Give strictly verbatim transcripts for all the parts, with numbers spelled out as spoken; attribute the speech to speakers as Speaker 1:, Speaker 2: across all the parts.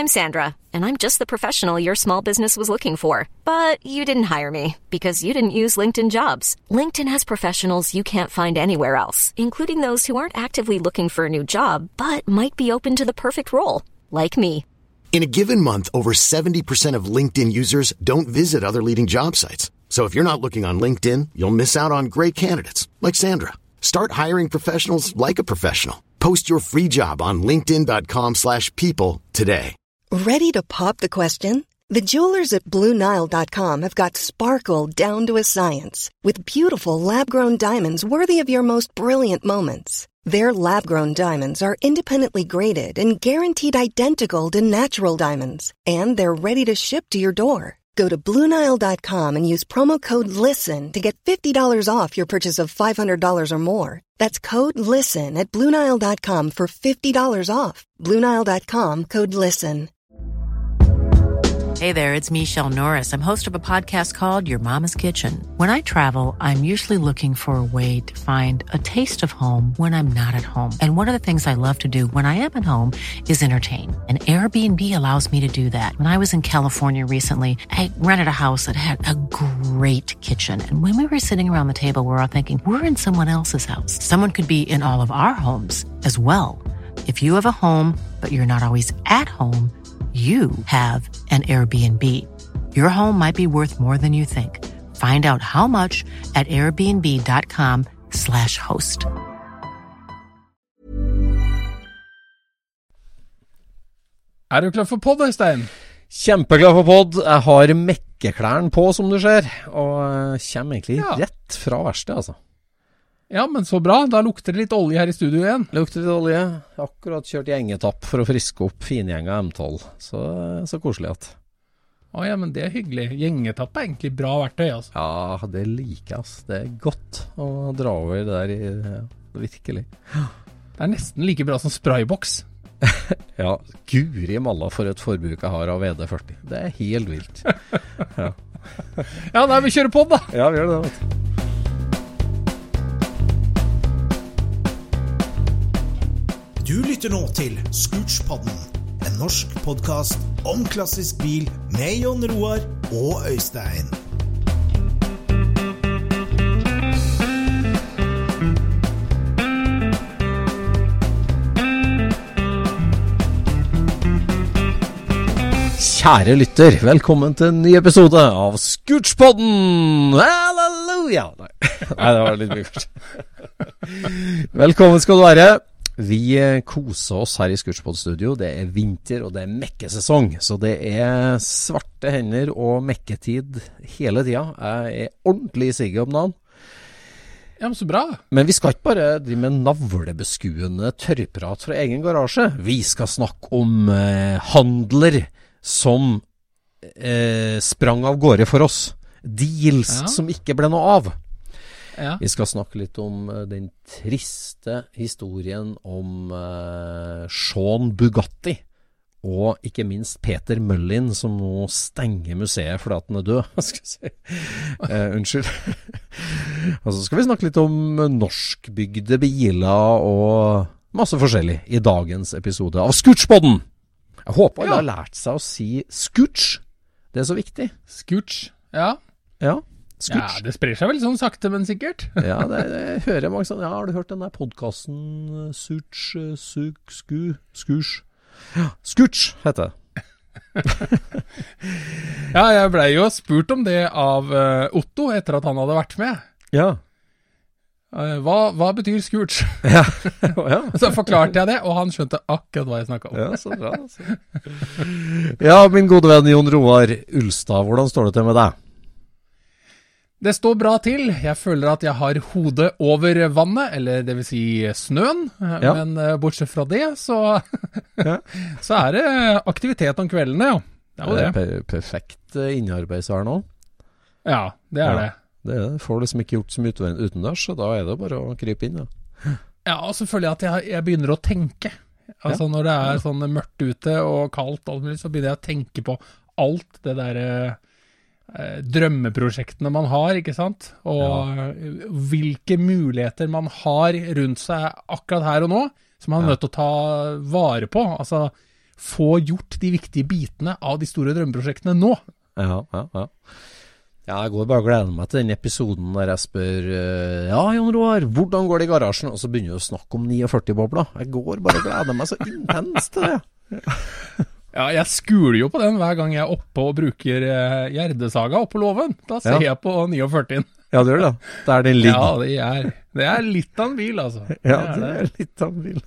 Speaker 1: I'm Sandra, and I'm just the professional your small business was looking for. But you didn't hire me because you didn't use LinkedIn Jobs. LinkedIn has professionals you can't find anywhere else, including those who aren't actively looking for a new job, but might be open to the perfect role, like me.
Speaker 2: In a given month, over seventy percent of LinkedIn users don't visit other leading job sites. So if you're not looking on LinkedIn, you'll miss out on great candidates, like Sandra. Start hiring professionals like a professional. Post your free job on linkedin.com slash people today.
Speaker 3: Ready to pop the question? The jewelers at Blue Nile dot com have got sparkle down to a science with beautiful lab-grown diamonds worthy of your most brilliant moments. Their lab-grown diamonds are independently graded and guaranteed identical to natural diamonds, and they're ready to ship to your door. Go to Blue Nile dot com and use promo code LISTEN to get fifty dollars off your purchase of five hundred dollars or more. That's code LISTEN at Blue Nile dot com for fifty dollars off. Blue Nile dot com, code LISTEN.
Speaker 4: Hey there, it's Michelle Norris. I'm host of a podcast called Your Mama's Kitchen. When I travel, I'm usually looking for a way to find a taste of home when I'm not at home. And one of the things I love to do when I am at home is entertain. And Airbnb allows me to do that. When I was in California recently, I rented a house that had a great kitchen. And when we were sitting around the table, we were all thinking, we're in someone else's house. Someone could be in all of our homes as well. If you have a home, but you're not always at home, you have an Airbnb. Your home might be worth more than you think. Find out how much at airbnb.com slash host.
Speaker 5: Er du klar for podd, Øystein?
Speaker 6: Kjempeklar for podd. Jeg har mekkeklærne på, som du ser, og kommer egentlig
Speaker 5: Ja.
Speaker 6: rett fra verksted, altså.
Speaker 5: Ja, men så bra. Da lukter det litt olje her i studio igjen.
Speaker 6: Lukter litt olje. Akkurat kjørt gjengetapp for å friske opp fingjenga M tolv. Så, så koselig at.
Speaker 5: Å ja, men det er hyggelig. Gjengetapp er egentlig bra verktøy, altså.
Speaker 6: Ja, det liker jeg, altså. Det er godt å dra over det der i, ja, virkelig.
Speaker 5: Det er nesten like bra som sprayboks.
Speaker 6: Ja, guri malla for et forbruk jeg har av V D førti. Det er helt vilt. Ja,
Speaker 5: Ja, nei, vi kjører podd da.
Speaker 6: ja vi gjør det, vet du.
Speaker 7: Du lytter nå til Scootspodden, en norsk podcast om klassisk bil med Jon Roar og Øystein.
Speaker 6: Kjære lytter, velkommen til en ny episode av Scootspodden! Halleluja! Nei, Nei det var litt mye først. Velkommen skal du være. Vi koser oss her i Scootspod-studio. Det er vinter og det er mekkesesong, så det er svarte hender og mekketid hele tida. Jeg er ordentlig sigge om dagen.
Speaker 5: Ja, men så bra.
Speaker 6: Men vi skal ikke bare drive med navlebeskuende tørrprat fra egen garasje. Vi skal snakke om eh, handler som eh, sprang av gårde for oss. Deals
Speaker 5: Ja.
Speaker 6: som ikke ble noe av.
Speaker 5: Ja.
Speaker 6: Vi skal snakke litt om uh, den triste historien om uh, Sean Bugatti, og ikke minst Peter Mullin, som nå stenger museet fordi at han er død, skal jeg si. Uh, unnskyld. Og så skal vi snakke litt om norskbygde biler og masse forskjellig i dagens episode av Scootspodden. Jeg håper alle
Speaker 5: Ja.
Speaker 6: har lært seg å si Scooch. Det er så viktig.
Speaker 5: Scooch. Ja.
Speaker 6: Ja.
Speaker 5: Ja,
Speaker 6: Scooch.
Speaker 5: det sprer seg vel sånn sakte, men sikkert.
Speaker 6: Ja, det, det hører jeg mange sånn. Ja, har du hørt den der podcasten Such, Sug, Sku, Skurs? Scooch heter det.
Speaker 5: Ja, jeg ble jo spurt om det av uh, Otto etter at han hadde vært med.
Speaker 6: Ja.
Speaker 5: Uh, hva, hva betyr Scooch?
Speaker 6: Ja. Ja.
Speaker 5: Så forklarte jeg det, og han skjønte akkurat hva jeg snakket om.
Speaker 6: Ja, så bra. Altså. Ja, min gode venn Jon Roar Ulstad, hvordan står det til med deg?
Speaker 5: Det står bra til. Jeg føler at jeg har hodet over vannet, eller det vil si snøen.
Speaker 6: Ja.
Speaker 5: Men uh, bortsett fra det, så,
Speaker 6: Ja.
Speaker 5: så er det aktivitet om kveldene, ja. Det er jo det.
Speaker 6: Per perfekt innarbeidsvær nå.
Speaker 5: Ja, det er
Speaker 6: Ja.
Speaker 5: det.
Speaker 6: Det er det. Får liksom ikke gjort så mye uten- utendørs, så da er det bare å krype inn. Ja.
Speaker 5: Ja, og så føler jeg at jeg, jeg begynner å tenke. Altså når det er sånn mørkt ute og kaldt, alt mulig, så begynner jeg å tenke på alt det der eh, drømmeprosjektene man har, ikke sant? Og eh, hvilke muligheter man har rundt seg akkurat her og nå, som man er
Speaker 6: Ja.
Speaker 5: nødt til å ta vare på. Altså få gjort de viktige bitene av de store drømmeprosjektene nå.
Speaker 6: Ja, ja, ja. Ja, jeg går bare og gleder meg til den episoden der jeg spør uh, ja, Jon Roar, hvordan går det i garasjen? Og så begynner jeg å snakke om førtini-bobler. Jeg går bare og gleder meg så intenst til det.
Speaker 5: Ja, jeg skuler jo på den hver gang jeg er oppe og bruker uh, Gjerdesaga oppe på låven. Da ser ja. jeg på førtini.
Speaker 6: Ja, det gjør det. Det er den ligg.
Speaker 5: Ja, det er, det er litt av en bil, altså.
Speaker 6: Ja, det er, det er litt av en bil.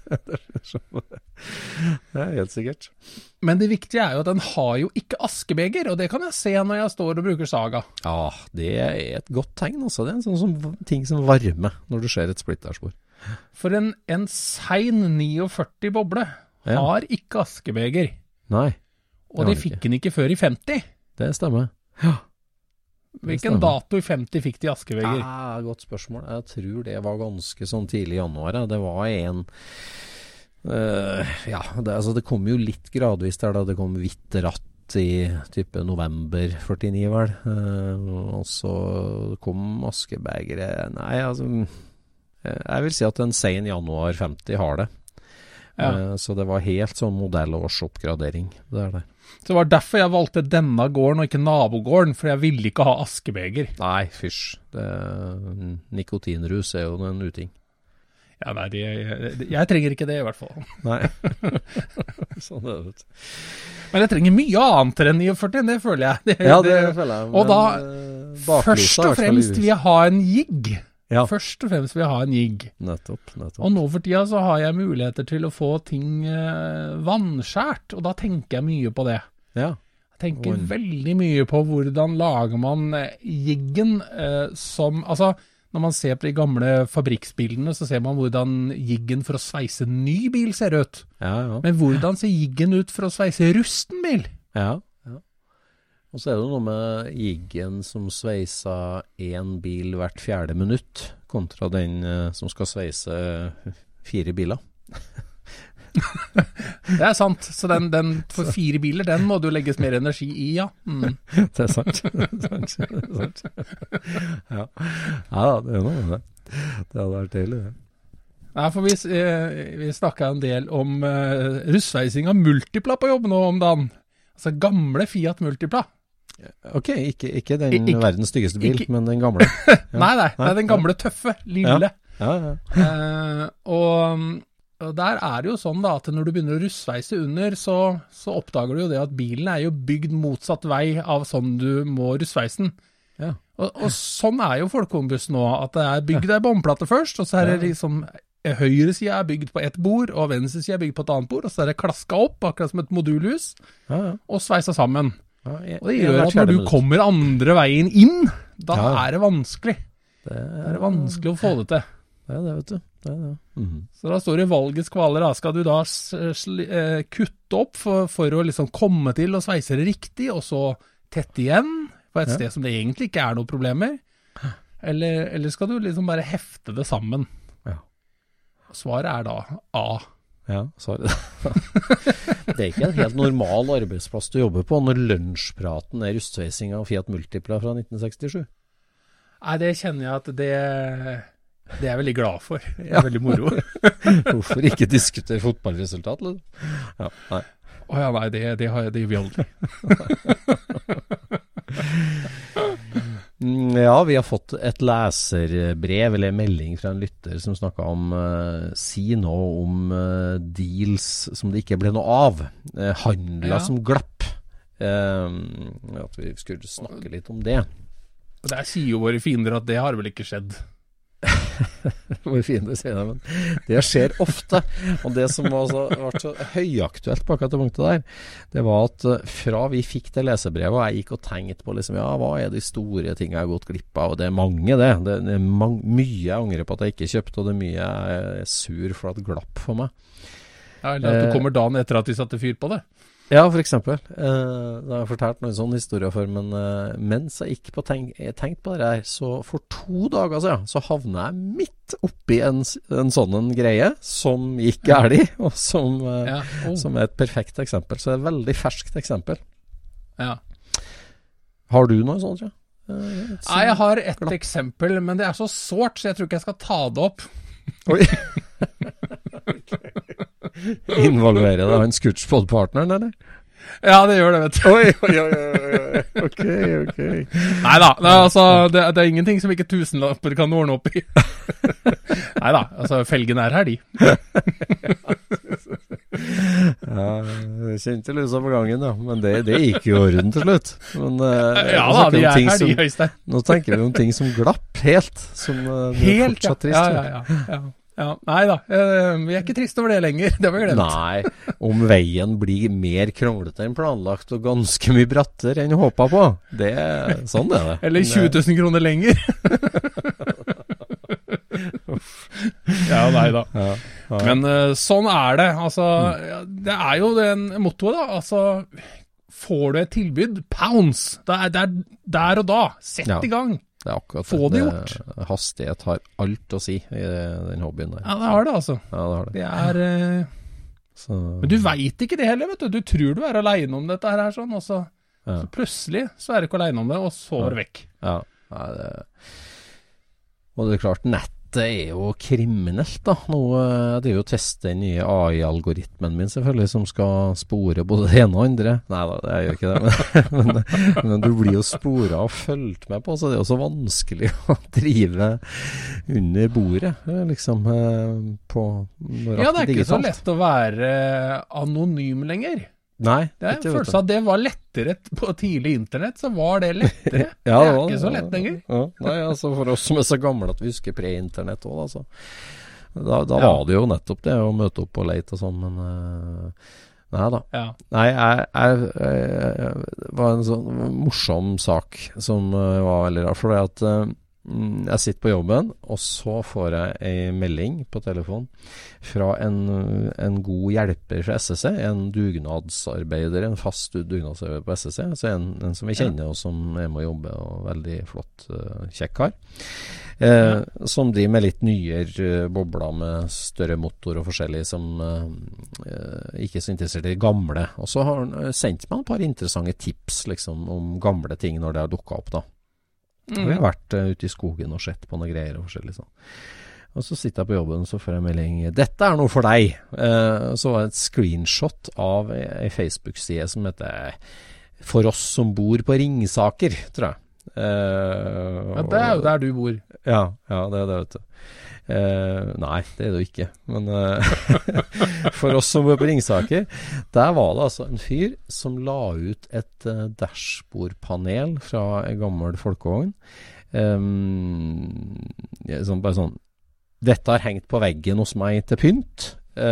Speaker 6: Det er helt sikkert.
Speaker 5: Men det viktige er jo at den har jo ikke askebeger, og det kan jeg se når jeg står og bruker Saga.
Speaker 6: Ja, det er et godt tegn også. Det er en sånn som, ting som varmer når du ser et splitterspor.
Speaker 5: For en, en sein førtini boble ja. har ikke askebeger.
Speaker 6: Nei.
Speaker 5: Og de fikk den ikke før i femti.
Speaker 6: Det stemmer. Ja.
Speaker 5: Hvilken dato i femti fikk de askebeger?
Speaker 6: Ja, godt spørsmål. Jeg tror det var ganske sånn tidlig i januar. Det var en... Uh, ja, det, altså det kom jo litt gradvis der da det kom hvitt ratt i type november førtini vel. Uh, og så kom askebegere. Nei, altså... Jeg vil si at en sen januar femti har det. Ja. Uh, så det var helt sånn modellårsoppgradering. Det er det.
Speaker 5: Så det var derfor jeg valgte denne gården og ikke nabogården, for jeg ville ikke ha askebeger.
Speaker 6: Nei, fysj. Det, nikotinrus er jo en uting.
Speaker 5: Ja, nei, det, jeg, jeg trenger ikke det i hvert fall.
Speaker 6: Nei. Sånn er det.
Speaker 5: Men jeg trenger mye annet enn førtini, det føler jeg. Det,
Speaker 6: ja, det, det føler jeg.
Speaker 5: Og da, først og fremst vil jeg ha en jigg. Ja. Først og fremst vil jeg ha en jigg.
Speaker 6: Nettopp, nettopp.
Speaker 5: Og nå for tida så har jeg muligheter til å få ting eh, vannskjært, og da tenker jeg mye på det.
Speaker 6: Ja.
Speaker 5: Jeg tenker
Speaker 6: og...
Speaker 5: veldig mye på hvordan lager man jiggen eh, som, altså når man ser på de gamle fabrikksbildene, så ser man hvordan jiggen for å sveise ny bil ser ut.
Speaker 6: Ja, ja.
Speaker 5: Men hvordan ser jiggen ut for å sveise rusten bil?
Speaker 6: Ja. Og så er det noe med jiggen som sveisa en bil hvert fjerde minutt, kontra den uh, som skal sveise fire biler.
Speaker 5: Det er sant. Så den, den for fire biler, den må du legges mer energi i, ja. Mm.
Speaker 6: Det er sant. Det er sant. Det er sant. Ja. Ja, det er noe med det. Det hadde vært deilig, det.
Speaker 5: Nei, for vi, eh, vi snakket en del om uh, russveising av Multipla på jobb nå om dagen. Altså gamle Fiat Multipla.
Speaker 6: Ok, ikke, ikke den
Speaker 5: ikke,
Speaker 6: verdens styggeste bil,
Speaker 5: ikke,
Speaker 6: men den gamle.
Speaker 5: Ja. nei, nei, nei, den gamle tøffe, lille.
Speaker 6: Ja, ja, ja.
Speaker 5: eh, og, og der er det jo sånn da, at når du begynner å russveise under, så, så oppdager du jo det at bilen er jo bygd motsatt vei av sånn du må russveisen.
Speaker 6: Ja.
Speaker 5: Og, og sånn er jo folkeombuss nå, at det er bygd ei båndplate først, og så er det liksom, høyre siden er bygd på ett bord, og venstre siden er bygd på et annet bord, og så er det klaska opp, akkurat som et modulhus,
Speaker 6: ja, ja.
Speaker 5: og sveisa sammen.
Speaker 6: Ja, jeg,
Speaker 5: og det gjør at når du kommer andre veien inn, da ja. er det vanskelig.
Speaker 6: Det er,
Speaker 5: det er vanskelig å få det til.
Speaker 6: Det er det, vet du. Det er det. Mm-hmm.
Speaker 5: Så da står det valgets kvaler, da skal du da sl- eh, kutte opp for, for å liksom komme til å sveise det riktig, og så tette igjen på et ja. sted som det egentlig ikke er noen problemer. Eller, eller skal du liksom bare hefte det sammen?
Speaker 6: Ja.
Speaker 5: Svaret er da A.
Speaker 6: Ja, sorry. Det er ikke en helt normal arbeidsplass du jobber på når lunsjpraten er rustsveising av Fiat Multipla fra nitten sekstisju.
Speaker 5: Nei, det kjenner jeg at det, det er jeg veldig glad for. Det er veldig moro.
Speaker 6: Hvorfor ikke diskutere fotballresultat? Eller? Ja, nei.
Speaker 5: Åja, nei, det, det, har, det gjør vi aldri.
Speaker 6: Ja, vi har fått et leserbrev eller en melding fra en lytter som snakket om uh, si noe om uh, deals som det ikke ble noe av. Uh, handler ja. som glapp. Uh, at vi skulle snakke litt om det.
Speaker 5: Og der sier jo våre fiender at det har vel ikke skjedd.
Speaker 6: Våre fiender sier det, men det skjer ofte. Og det som var så, var så høyaktuelt på akkurat det punktet der, det var at fra vi fikk det lesebrevet, og jeg gikk og tenkte på liksom, ja, hva er de store tingene jeg har gått glipp av? Og det er mange det. Det, det er mang- mye jeg angrer på at jeg ikke kjøpte, og det er mye jeg er sur for at glapp for meg.
Speaker 5: Ja, eller at du kommer dagen etter at de satte fyr på det.
Speaker 6: Ja, for eksempel. Eh, da har jeg fortalt noen sånne historier for, men eh, mens jeg ikke på tenk, jeg tenkte på det her, så for to dager siden, så havnet jeg midt oppi en, en sånn en greie som gikk gærlig, og som, eh,
Speaker 5: ja. oh.
Speaker 6: som er et perfekt eksempel. Så det er et veldig ferskt eksempel.
Speaker 5: Ja.
Speaker 6: Har du noe sånt, ja? Eh,
Speaker 5: Nei, jeg har et glapp. eksempel, men det er så sårt, så jeg tror ikke jeg skal ta det opp.
Speaker 6: Oi. Involverer det han Scootspod-partneren, eller?
Speaker 5: Ja, det gjør det, vet du.
Speaker 6: Oi, oi, oi, oi, ok, ok.
Speaker 5: Neida, det er, altså, det, det er ingenting som ikke tusenlapper kan ordne opp i. Neida, altså, felgen er her, de.
Speaker 6: Ja, jeg kjente lyset på gangen, ja. Men det, det gikk jo orden til slutt. Men, uh,
Speaker 5: ja da, de er her, de, Øystein.
Speaker 6: Nå tenker vi om ting som glapp helt, som uh,
Speaker 5: helt,
Speaker 6: fortsatt trist.
Speaker 5: Ja, ja, ja, ja. Ja, nei da, eh, vi er ikke trist over det lenger, det var glemt.
Speaker 6: Nei, om veien blir mer kronglete enn planlagt og ganske mye brattere enn håpet på, det, sånn er det.
Speaker 5: Eller tjue tusen kroner lenger. Ja, nei da. Ja, ja. Men uh, sånn er det, altså, mm. det er jo den mottoet da, altså, får du et tilbud, pounce, det er, det er der og da, sett ja. I gang.
Speaker 6: Det er akkurat
Speaker 5: Få det, det gjort.
Speaker 6: Hastighet har alt å si I den hobbyen der.
Speaker 5: Ja, det har det altså.
Speaker 6: Ja, det har det.
Speaker 5: Det er... Uh... Så... Men du vet ikke det heller, vet du. Du tror du er alene om dette her, sånn, og så, ja. Så plutselig så er du ikke alene om det, og så er det vekk.
Speaker 6: Ja, ja det... og det er klart, nett det er jo kriminelt da. Nå, det er jo å teste den nye A I-algoritmen min selvfølgelig, som skal spore både det ene og andre. Nei da, det gjør ikke det. Men, men, men du blir jo sporet og følt med på, så det er jo så vanskelig å drive under bordet, liksom, på når
Speaker 5: ja, det er ikke
Speaker 6: digitalt.
Speaker 5: Så lett å være anonym lenger.
Speaker 6: Nei,
Speaker 5: det er en følelse at det var lettere på tidlig internett, så var det lettere.
Speaker 6: Ja,
Speaker 5: det er
Speaker 6: det
Speaker 5: ikke så lett lenger.
Speaker 6: Ja, nei, altså for oss som er så gamle at vi husker pre-internett også, altså. Da, da ja. Var det jo nettopp det å møte opp og lete og sånn, men uh, nei da. Ja. Nei, jeg, jeg, jeg, jeg var en sånn morsom sak som uh, var veldig rar, for det at uh, jeg sitter på jobben, og så får jeg en melding på telefon fra en, en god hjelper fra S S E, en dugnadsarbeider, en fast dugnadsarbeider på S S E, altså en, en som vi kjenner og som er med å jobbe, og veldig flott uh, kjekkar. Eh, ja. Som de med litt nyere uh, bobler med større motor og forskjellig, som uh, uh, ikke er så interessert i gamle. Og så har han uh, sendt meg et par interessante tips liksom, om gamle ting når det har dukket opp da. Mm. Vi har vært uh, ute i skogen og sett på noen greier og forskjellig sånn. Og så sitter jeg på jobben, så får jeg melding, dette er noe for deg. Uh, så var det et screenshot av en Facebook-side som heter For oss som bor på Ringsaker, tror jeg. Uh,
Speaker 5: ja, det er jo der du bor.
Speaker 6: Ja, ja det er det, vet du. Uh, nei, det er det jo ikke. Men uh, for oss som bor på Ringsaker, der var det altså en fyr som la ut et uh, dashbordpanel fra en gammel folkevogn. Um, sånn, bare sånn, dette har hengt på veggen hos meg til pynt.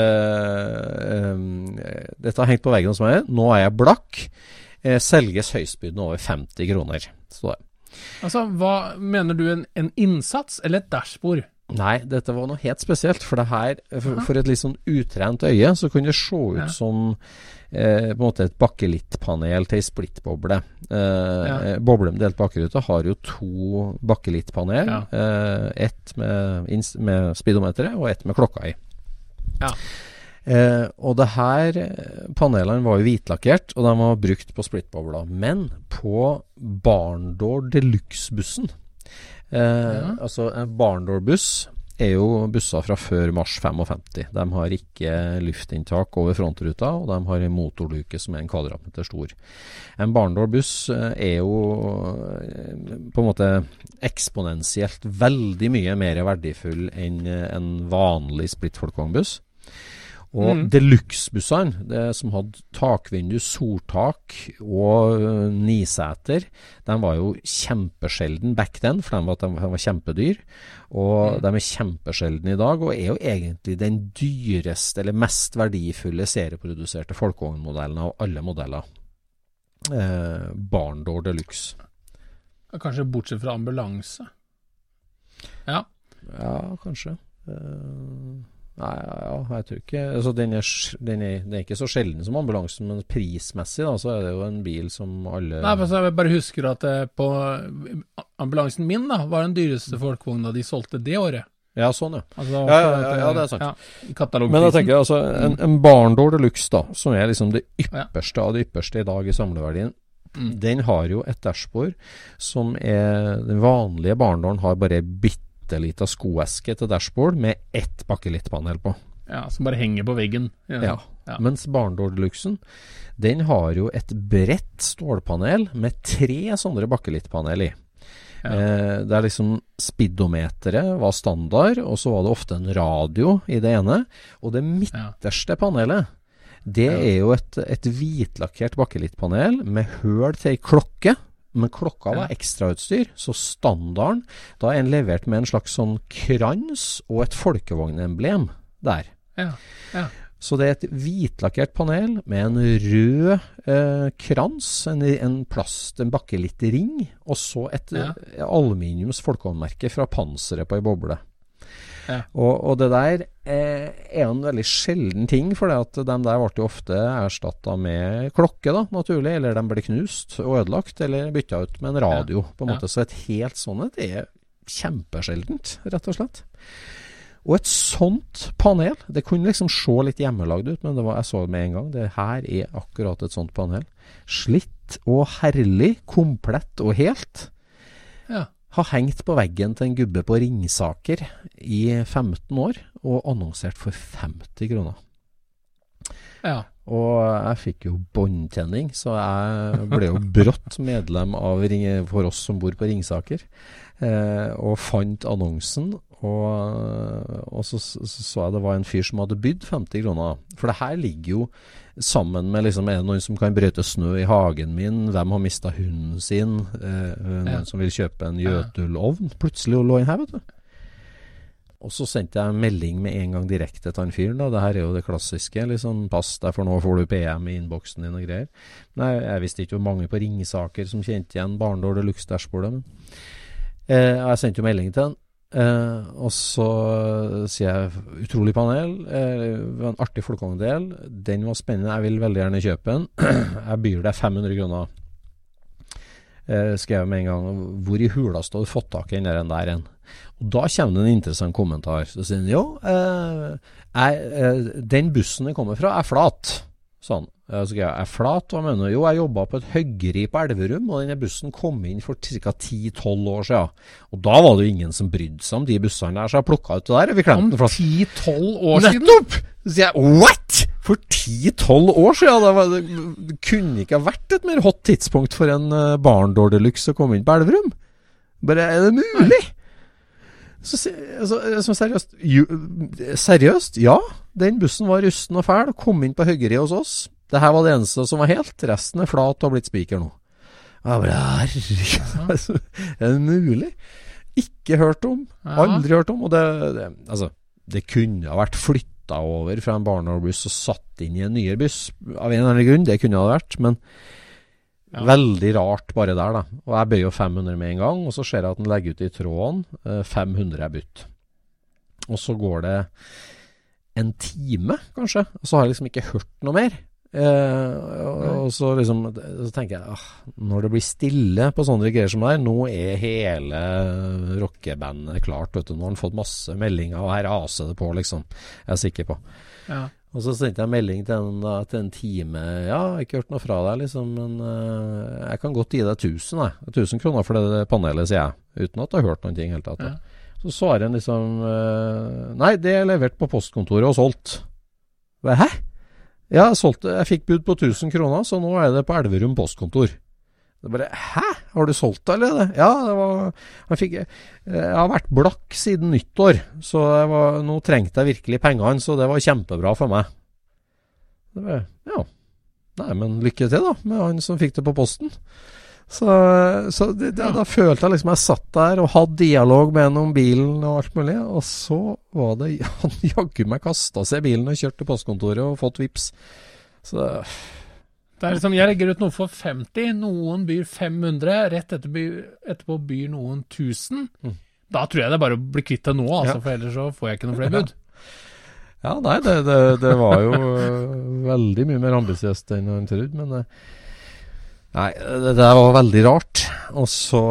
Speaker 6: Uh, um, dette har hengt på veggen hos meg. Nå er jeg blakk. Uh, selges høystbydende over femti kroner. Så det.
Speaker 5: Altså, hva mener du, en, en innsats eller et dashbord?
Speaker 6: Nei, dette var noe helt spesielt, for det her, for, for et litt sånn utrent øye, så kunne det se ut ja. Som eh, på en måte et bakkelittpanel til en splittboble. Eh, ja. Boblen delt bakkeruta har jo to bakkelittpanel, ja. eh, ett med, med speedometeret og ett med klokka I. Ja. Eh, og det her panelene var jo hvitlakkert, og de var brukt på splittbobler, men på Barndor Deluxe-bussen, Eh, ja. altså en Barndor-buss er jo busser fra før mars femtifem. De har ikke luftinntak over frontruta, og de har en motorluke som er en kvadratmeter stor. En Barndor-buss er jo på en måte eksponentielt veldig mye mer verdifull enn en vanlig splittfolkvognbuss. Og mm. deluxe-bussene, det som hadde takvindu, soltak og uh, niseter, de var jo kjempesjelden back then, for de var, de var kjempedyr, og mm. de er kjempesjelden i dag, og er jo egentlig den dyreste eller mest verdifulle serieproduserte folkevognmodellen av alle modeller. Eh, Barndor Deluxe.
Speaker 5: Kanskje bortsett fra ambulanse? Ja.
Speaker 6: Ja, kanskje. Eh... Nei, ja, jeg tror ikke altså, den, er, den, er, den er ikke så sjelden som ambulansen, men prismessig da, så er det jo en bil som alle
Speaker 5: Nei, for jeg bare husker at på ambulansen min da, var den dyreste folkevogna de solgte det året.
Speaker 6: Ja, sånn ja.
Speaker 5: Altså,
Speaker 6: ja, ja, ja, ja, det er sant.
Speaker 5: Ja,
Speaker 6: men jeg tenker altså, en, en Barndor Deluxe da, som er liksom det ypperste av det ypperste i dag i samleverdien, mm. den har jo et dashbord som er, den vanlige Barndoren har bare bitte lite skoeske til dashbord med ett bakkelittpanel på.
Speaker 5: Ja, som bare henger på veggen. Ja.
Speaker 6: Ja. Ja. Mens Barndor Deluxen, den har jo et bredt stålpanel med tre sånne bakelittpanel i. Ja. Eh, det er liksom speedometeret var standard, og så var det ofte en radio i det ene. Og det midterste ja. panelet, det ja. er jo et, et hvitlakkert bakelittpanel med høl til en klokke. Men klokka var ekstrautstyr, så standarden, da er den levert med en slags sånn krans og et folkevognemblem der.
Speaker 5: Ja, ja.
Speaker 6: Så det er et hvitlakkert panel med en rød eh, krans, en, en plast, en bakkelittring, og så et ja. aluminiums folkevognmerke fra panseret på en boble. Ja. Og, og det der eh, er en veldig sjelden ting, for det at de der ble jo ofte erstattet med klokke da, naturlig, eller de ble knust og ødelagt, eller byttet ut med en radio, ja. på en måte. Ja. Så et helt sånt er kjempesjeldent, rett og slett. Og et sånt panel, det kunne liksom se litt hjemmelagd ut, men det var, jeg så det med en gang, det her er akkurat et sånt panel. Slitt og herlig, komplett og helt. Ja. Har hengt på veggen til en gubbe på Ringsaker i femten år, og annonsert for femti kroner. Ja. Og jeg fikk jo båndtenning, så jeg ble jo brått medlem av Ring- for oss som bor på Ringsaker, eh, og fant annonsen, og, og så så jeg det var en fyr som hadde bydd femti kroner. For det her ligger jo sammen med liksom, er det noen som kan brøte snø i hagen min, hvem har mistet hunden sin, eh, noen ja. som vil kjøpe en Jøtulovn, plutselig lå inn her, vet du. Og så sendte jeg en melding med en gang direkte til han fyren da. Det her er jo det klassiske, liksom, pass deg for nå får du P M i innboksen din og greier. Nei, jeg visste ikke hvor mange på Ringsaker som kjente igjen Barndor Deluxe dashbordet, men eh, jeg sendte jo melding til han. Eh, og så sier jeg utrolig panel, eh, en artig folkevogndel, den var spennende, jeg vil veldig gjerne kjøpe den. Jeg byr deg fem hundre kroner. Eh, skrev med en gang, hvor i hula står du fått tak i den der en der en? Og da kommer det en interessant kommentar. Så sier han, jo, eh, jeg, eh, den bussen den kommer fra er flat. Sånn. Så skrev jeg, er flat? Hva mener du? Jo, jeg jobbet på et høggeri på Elverum, og denne bussen kom inn for ca. ti til tolv år siden. Og da var det jo ingen som brydde seg om de bussene der, så jeg plukket ut det der, og vi klemte den flat.
Speaker 5: Om ti til tolv år siden?
Speaker 6: Nettopp! Så sier jeg, what? For ti til tolv år siden? Det, var, det kunne ikke ha vært et mer hot tidspunkt for en uh, Barndor Deluxe å komme inn på Elverum. Bare, er det mulig? Så, altså, så seriøst, jo, seriøst, ja, den bussen var rusten og fæl, kom inn på høggeriet hos oss. Det her var det eneste som var helt, resten er flat og har blitt spiker nå. Jeg bare, herregud, er det mulig? Ikke hørt om, aldri hørt om, og det, det, altså, det kunne ha vært flyttet over fra en Barndor-buss og satt inn i en nyere buss, av en eller annen grunn, det kunne ha vært, men ja. Veldig rart bare der da. Og jeg bøyer jo fem hundre med en gang, og så ser jeg at den legger ut i tråden, fem hundre er bytt. Og så går det en time, kanskje, og så har jeg liksom ikke hørt noe mer. Eh, og, og så liksom, så tenker jeg, ah, når det blir stille på sånne greier som det er, nå er hele rockebandet klart, vet du, nå har han fått masse meldinger, og her aser det på, liksom, jeg er sikker på. Ja. Og så sendte jeg melding til en, da, til en time, ja, jeg har ikke hørt noe fra deg, liksom, men uh, jeg kan godt gi deg tusen, nei, tusen kroner for det panelet, sier jeg, uten at jeg har hørt noen ting helt tatt. Ja. Så svarer han liksom, uh, nei, det er levert på postkontoret og solgt. Hæ? Ja, jeg, solgte, jeg fikk bud på tusen kroner, så nå er det på Elverum postkontor. Det bare, hæ? Har du solgt det, eller det? Ja, det var, jeg, fikk, jeg har vært blakk siden nyttår, så jeg var, nå trengte jeg virkelig pengene, så det var kjempebra for meg. Det bare, ja, nei, men lykke til da, med han som fikk det på posten. Så, så det, det, da følte jeg liksom, jeg satt der og hadde dialog med henne om bilen og alt mulig, og så var det, han jagget meg kastet seg i bilen og kjørte til postkontoret og fått vips. Så
Speaker 5: det er liksom, jeg legger ut noe for femti, noen byr fem hundre, rett etterpå, etterpå byr noen tusen. Mm. Da tror jeg det bare blir kvitt det nå, altså, ja. For ellers så får jeg ikke noe flere bud.
Speaker 6: Ja, nei, det, det, det var jo veldig mye mer ambisiøst enn jeg trodde, men det, nei, det, det var veldig rart. Og så,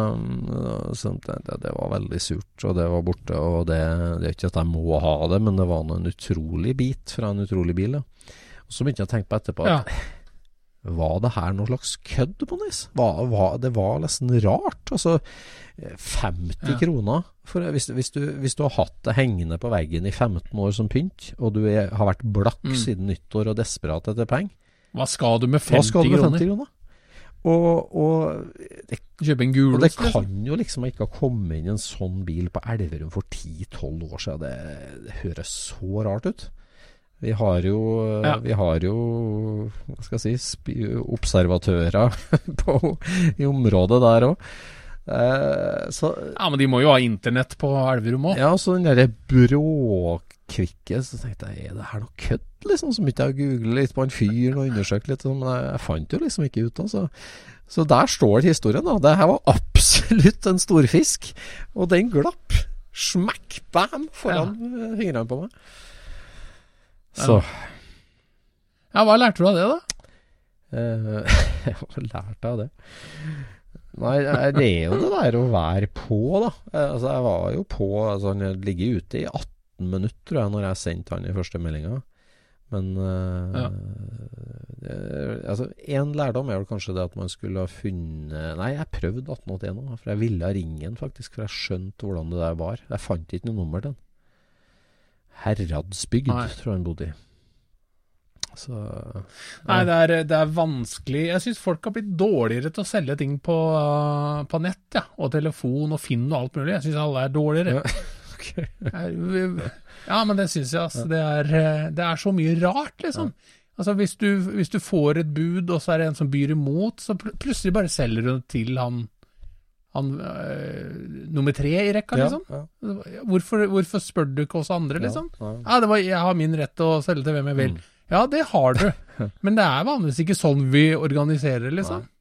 Speaker 6: så det, det var veldig surt, og det var borte, og det, det er ikke at jeg må ha det, men det var en utrolig bit fra en utrolig bil, ja. Og så begynte jeg å tenke på etterpå at ja. var det her noe slags kødd på nis? Var, var, det var nesten rart. Altså, femti ja. kroner. For hvis, hvis, du, hvis du har hatt det hengende på veggen i femten år som pynt, og du er, har vært blakk mm. siden nyttår og desperat etter penger.
Speaker 5: Hva skal du med femti
Speaker 6: Hva skal du med femti
Speaker 5: kroner?
Speaker 6: kroner? Og, og, det,
Speaker 5: Kjøpe en gulost,
Speaker 6: og det kan liksom. Jo liksom ikke ha kommet inn en sånn bil på Elverum for ti tolv år siden. Det, det høres så rart ut. Vi har jo, ja. vi har jo hva skal jeg si, observatører på, i området der også. Eh, så,
Speaker 5: ja, men de må jo ha internett på Elverum også.
Speaker 6: Ja, så den der bråkvikke, så tenkte jeg, er det her noe kødd? Liksom, som ikke jeg googlet litt på en fyr og undersøkt litt, men jeg, jeg fant jo liksom ikke ut. Altså. Så der står historien da. Det her var absolutt en stor fisk, og den glapp. Smekk, bam, foran ja. fingrene på meg. Så.
Speaker 5: Ja, hva lærte du av det da?
Speaker 6: Uh, jeg har lært av det. Nei, det er jo det der å være på da. Altså, jeg var jo på, altså han ligger ute i atten minutter, tror jeg, når jeg sendte han i første meldingen. Men uh, ja. det, altså, en lærdom er vel kanskje det at man skulle ha funnet, nei, jeg prøvde atten åttien nå, for jeg ville ringe den faktisk, for jeg skjønte hvordan det der var. Jeg fant ikke noe nummer til den. Herradsbygd, nei. Tror jeg han bodde i. Så,
Speaker 5: nei, det er, det er vanskelig. Jeg synes folk har blitt dårligere til å selge ting på, uh, på nett, ja, og telefon og Finn og alt mulig. Jeg synes alle er dårligere. Ja, okay. ja men det synes jeg, altså. Det er, det er så mye rart, liksom. Ja. Altså, hvis du, hvis du får et bud, og så er det en som byr imot, så pl- plutselig bare selger du til han Han, øh, nummer tre i rekka, liksom. Ja, ja. Hvorfor, hvorfor spør du ikke oss andre, liksom? Ja, ja. ja det var, jeg har min rett til å selge til hvem jeg vil. Mm. Ja, det har du. Men det er vanligvis ikke sånn vi organiserer, liksom. Nei.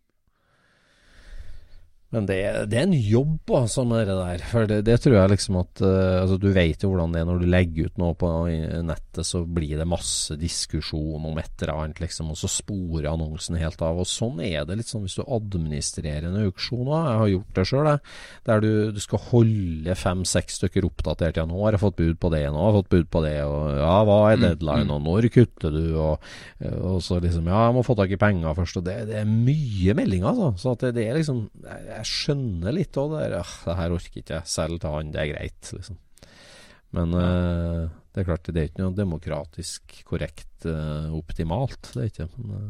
Speaker 6: Men det, det er en jobb altså, med det der, for det, det tror jeg liksom at uh, altså, du vet jo hvordan det er når du legger ut noe på nettet, så blir det masse diskusjon om et eller annet liksom, og så sporer annonsen helt av, og sånn er det litt sånn hvis du administrerer en auksjon også. Jeg har gjort det selv det, der du, du skal holde fem-seks stykker oppdatert, ja, nå har jeg fått bud på det, nå har jeg fått bud på det, og ja, hva er deadline, og når kutter du, og, og så liksom, ja, jeg må få tak i penger først, og det, det er mye meldinger, altså, så at det, det er liksom, jeg Jeg skjønner litt også det, ah, det her orker ikke jeg selv ta han, det er greit liksom. Men uh, det er klart det er ikke noe demokratisk korrekt uh, optimalt, det er ikke men,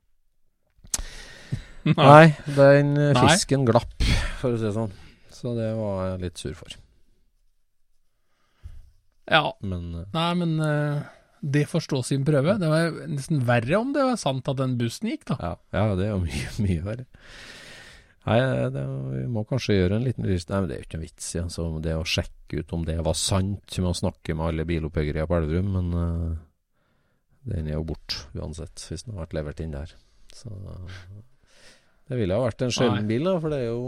Speaker 6: uh... Nei, den fisken glapp, for å si det sånn, så det var jeg litt sur for.
Speaker 5: Ja,
Speaker 6: men, uh...
Speaker 5: nei, men uh, det får stå sin prøve. Det var nesten verre om det var sant at den bussen gikk da.
Speaker 6: Ja, ja det er jo mye, mye verre. Nei, det, vi må kanskje gjøre en liten list. Nei, men det er jo ikke en vits, ja. Så det å sjekke ut om det var sant med å snakke med alle bilopphøggere på Elverum, men uh, den er jo bort uansett, hvis den har vært levert inn der. Så det ville ha vært en sjelden bil, da, for det er jo,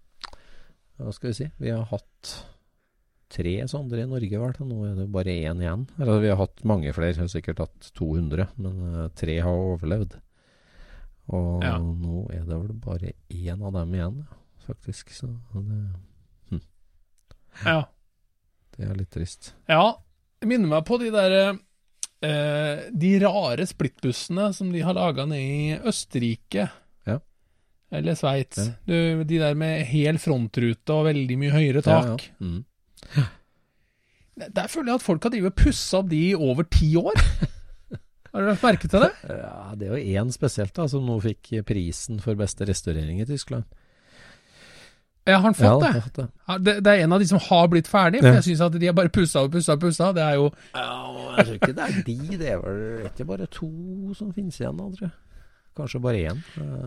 Speaker 6: hva skal vi si, vi har hatt tre sånne i Norge, vel, nå er det bare én igjen. Eller vi har hatt mange flere, vi har sikkert hatt to hundre, men uh, tre har overlevd. Og ja. Nå er det vel bare én av dem igjen, faktisk. Så det, hm.
Speaker 5: ja.
Speaker 6: det er litt trist.
Speaker 5: Ja, jeg minner meg på de der eh, de rare splittbussene som de har laget ned i Østerrike.
Speaker 6: Ja.
Speaker 5: Eller Sveits.
Speaker 6: Ja.
Speaker 5: Du, de der med hel frontrute og veldig mye høyere tak.
Speaker 6: Ja, ja. Mm.
Speaker 5: Der føler jeg at folk har drivet og pusset opp de i over ti år. Har du lagt merke til det?
Speaker 6: Ja, det er jo en spesielt da, som nå fikk prisen for beste restaurering i Tyskland.
Speaker 5: Ja, har han fått
Speaker 6: ja,
Speaker 5: det?
Speaker 6: Har fått det?
Speaker 5: Ja, det? Det er en av de som har blitt ferdig, for ja. Jeg synes at de har bare pusset og pusset og pusset. Det er jo...
Speaker 6: Ja, jeg tror ikke det er de, det er vel ikke bare to som finnes igjen, tror jeg. Kanskje bare én.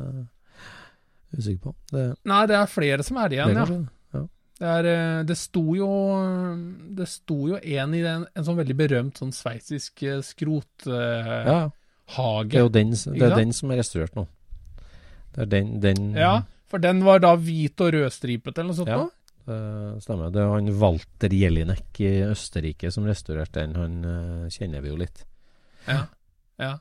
Speaker 6: Jeg er usikker på. Det...
Speaker 5: Nei, det er flere som er igjen, ja.
Speaker 6: ja.
Speaker 5: Det, er, det sto jo det sto jo en i den, en sånn veldig berømt sånn sveitsisk skrothage.
Speaker 6: Uh, ja, det er jo den, det er den som er restaurert nå. Det er den, den...
Speaker 5: Ja, for den var da hvit og rødstripet eller noe sånt.
Speaker 6: Ja, det stemmer. Det er han Walter Jelinek i Østerrike som restaurerte den. Han uh, kjenner vi jo litt.
Speaker 5: Ja, ja.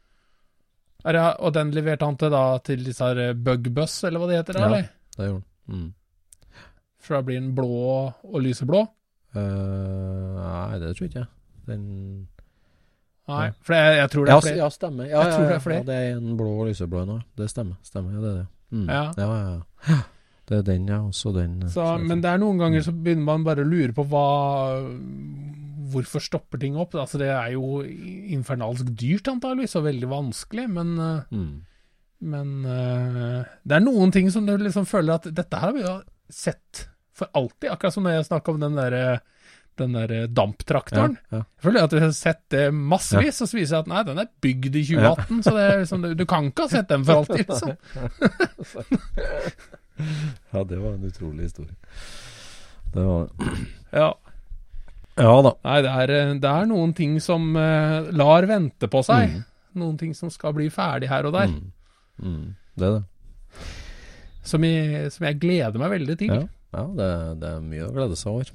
Speaker 5: Er det, og den leverte han til da til disse her Bugbus, eller hva det heter da,
Speaker 6: ja,
Speaker 5: eller?
Speaker 6: Ja, det gjorde han. Mm.
Speaker 5: For da blir den blå og lyseblå?
Speaker 6: Uh, nei, det tror jeg ikke. Den...
Speaker 5: Nei, for jeg, jeg tror det
Speaker 6: Ja,
Speaker 5: er flere.
Speaker 6: ja stemmer. Ja,
Speaker 5: Jeg tror
Speaker 6: ja,
Speaker 5: det er flere.
Speaker 6: ja, det er en blå og lyseblå nå. Det stemmer, stemmer. Ja, det er det. Mm.
Speaker 5: Ja.
Speaker 6: Ja, ja, ja. Det er den, ja. Også den.
Speaker 5: Så, men det er noen ganger så begynner man bare å lure på hva, hvorfor stopper ting opp. Altså det er jo infernalsk dyrt antageligvis, og veldig vanskelig, men,
Speaker 6: mm.
Speaker 5: men uh, det er noen ting som du liksom føler at dette her har vi jo sett for alltid, akkurat som når jeg snakket om den der, den der damptraktoren.
Speaker 6: Ja, ja.
Speaker 5: Jeg føler at vi har sett det massevis, ja. Og så viser det at nei, den er bygd i tjue atten, ja. Så det er liksom, du, du kan ikke ha sett den for alltid, liksom.
Speaker 6: Ja, det var en utrolig historie. Det var det.
Speaker 5: Ja.
Speaker 6: Ja da.
Speaker 5: Nei, det er, det er noen ting som uh, lar vente på seg.
Speaker 6: Mm.
Speaker 5: Noen ting som skal bli ferdig her og der.
Speaker 6: Mm. Mm. Det er det.
Speaker 5: Som jeg, som jeg gleder meg veldig til.
Speaker 6: Ja, ja det, det er mye å glede seg over.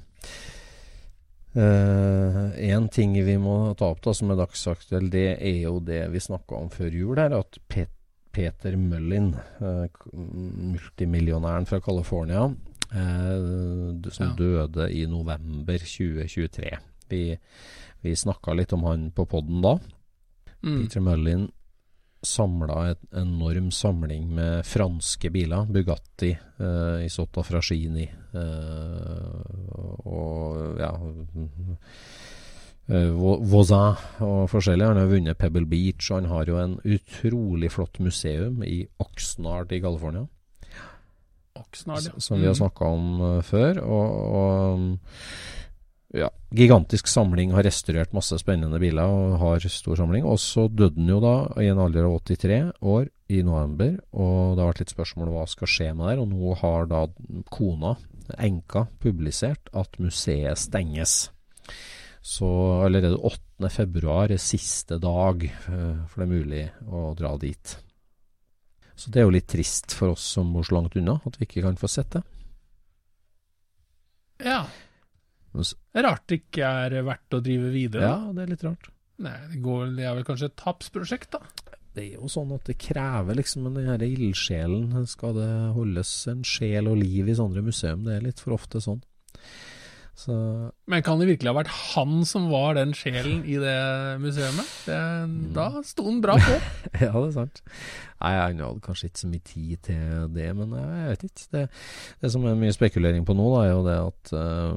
Speaker 6: Uh, en ting vi må ta opp da, som er dagsaktuell, det er jo det vi snakket om før jul her, at Pet Peter Mullin, uh, multimillionæren fra California, uh, som ja. døde i november tjue tjuetre. Vi, vi snakket litt om han på podden da. Mm. Peter Mullin samlet en enorm samling med franske biler, Bugatti, uh, Isotta Fraschini, uh, og ja... Uh, Voisin og forskjellig. Han har vunnet Pebble Beach, og han har jo en utrolig flott museum i Oxnard i California.
Speaker 5: Oxnard, ja.
Speaker 6: Som vi har snakket om uh, før. Og, og ja, gigantisk samling, har restaurert masse spennende biler og har stor samling. Og så døde han jo da i en alder av åttitre år i november, og det har vært litt spørsmål hva skal skje med det. Og nå har da kona, enka, publisert at museet stenges. Så allerede åttende februar er siste dag uh, for det er mulig å dra dit. Så det er jo litt trist for oss som bor så langt unna, at vi ikke kan få sett det.
Speaker 5: Ja. Det er rart det ikke er verdt å drive videre.
Speaker 6: Ja, det er litt rart.
Speaker 5: Nei, det, går, det er vel kanskje et tapsprosjekt da?
Speaker 6: Det er jo sånn at det krever liksom den her ildsjelen. Skal det holdes en sjel og liv i sånne museum? Det er litt for ofte sånn. Så.
Speaker 5: Men kan det virkelig ha vært han som var den sjelen i det museet? Det, da sto han bra på.
Speaker 6: Ja, det er sant. Nei, jeg hadde kanskje ikke så mye tid til det, men jeg vet ikke. Det, det som er mye spekulering på nå da, er jo det at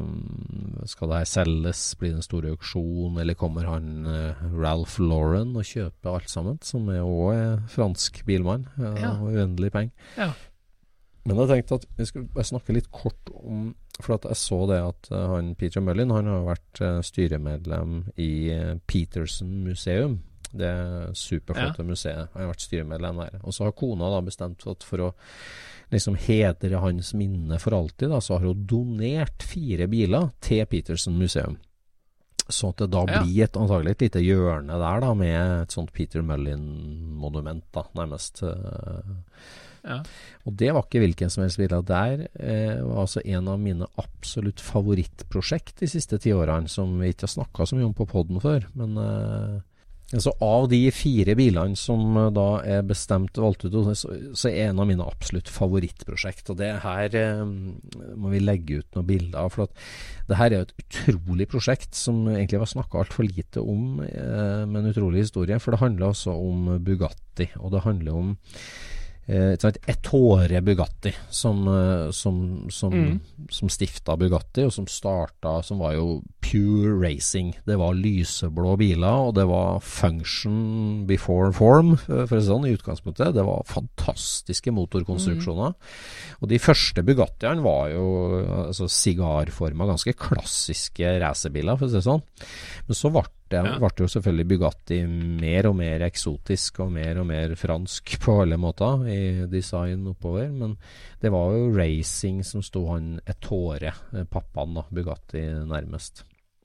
Speaker 6: uh, skal det her selges, blir det en stor auksjon, eller kommer han uh, Ralph Lauren og kjøper alt sammen, som er også er fransk bilmann, uh, ja. Og uendelig penger. Ja. Men jeg tenkte at jeg skulle snakke litt kort om, for at jeg så det at uh, han Peter Mullin, han har vært uh, styremedlem i uh, Peterson Museum. Det er superflotte ja. Museet. Han har vært styremedlem der. Og så har kona da bestemt at for å liksom hedre hans minne for alltid, da, så har hun donert fire biler til Peterson Museum. Så at det da ja. Blir et, antagelig et lite hjørne der da, med et sånt Peter Mullin-monument da, nærmest. Uh, Ja. Og det var ikke hvilken som helst biler. Der eh, var altså en av mine absolutt favorittprosjekt de siste ti årene, som vi ikke har snakket så mye om på podden før. Men eh, altså av de fire bilene som eh, da er bestemt valgt ut, så, så er en av mine absolutt favorittprosjekt. Og det her eh, må vi legge ut noen bilder av, for at det her er et utrolig prosjekt som egentlig var snakket alt for lite om, eh, med en utrolig historie. For det handler også om Bugatti, og det handler om et sånt Ettore Bugatti som, som, som, mm. som stifta Bugatti, og som starta, som var jo pure racing. Det var lyseblå biler, og det var function before form, for sånn i utgangspunktet. Det var fantastiske motorkonstruksjoner. Mm. Og de første Bugattiene var jo altså, sigarforma, ganske klassiske racerbiler, for å si det sånn. Men så ble det ja. Ble jo selvfølgelig Bugatti mer og mer eksotisk og mer og mer fransk på alle måter i design oppover, men det var jo racing som stod han Ettore, pappaen da, Bugatti nærmest.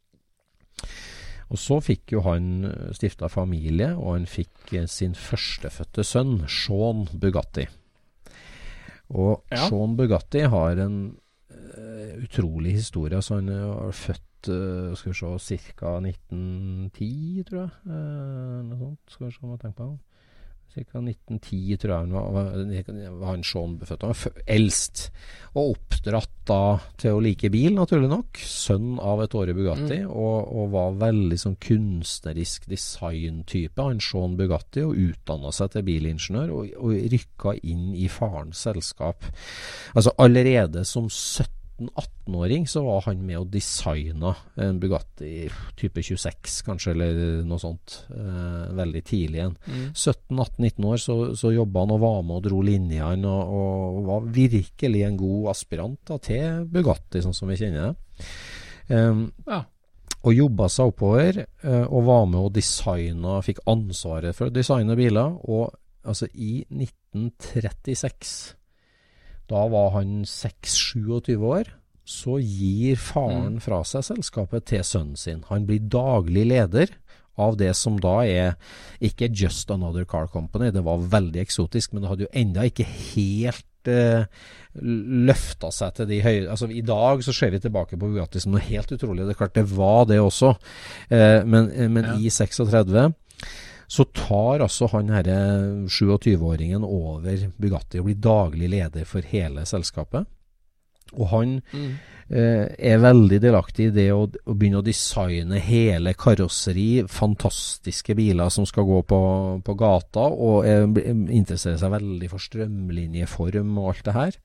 Speaker 6: Og så fikk jo han stiftet familie, og han fikk sin førstefødte sønn, Sean Bugatti. Og ja. Sean Bugatti har en uh, utrolig historie, så han var født Uh, skal vi se, cirka nitten ti, tror jeg. Uh, noe sånt, skal vi se om jeg tenker på. Cirka nitten ti, tror jeg han var, var han Sean født. Han var eldst, og oppdratt da til å like bil, naturlig nok. Sønn av et årig Bugatti, mm. og, og var veldig sånn kunstnerisk designtype, han Sean Bugatti, og utdannet seg til bilingeniør, og, og rykket inn i farens selskap. Altså allerede som sytten-atten-åring så var han med å designe en Bugatti type tjueseks kanskje, eller noe sånt, eh, veldig tidlig igjen. Mm. sytten-atten-nitten år så, så jobbet han og var med og dro linjene, og, og var virkelig en god aspirant da, til Bugatti, sånn som vi kjenner det. Um, ja. Og jobbet seg oppover, uh, og var med og designet, fikk ansvaret for å designe biler, og altså i nitten trettiseks da var han seks sjuogtyve år, så gir faren fra seg selskapet til sønnen sin. Han blir daglig leder av det som da er ikke Just Another Car Company. Det var veldig eksotisk, men det hadde jo enda ikke helt eh, løftet seg til de høye. Altså i dag så ser vi tilbake på Bugatti som noe helt utrolig. Det er klart det var det også. Eh, men men ja. I trettiseks så tar altså han her sjuogtyve-åringen over Bugatti og blir daglig leder for hele selskapet. Og han mm. eh, er veldig delaktig i det å, å begynne å designe hele karosseri, fantastiske biler som skal gå på, på gata, og er, interesserer seg veldig for strømlinjeform og alt det her.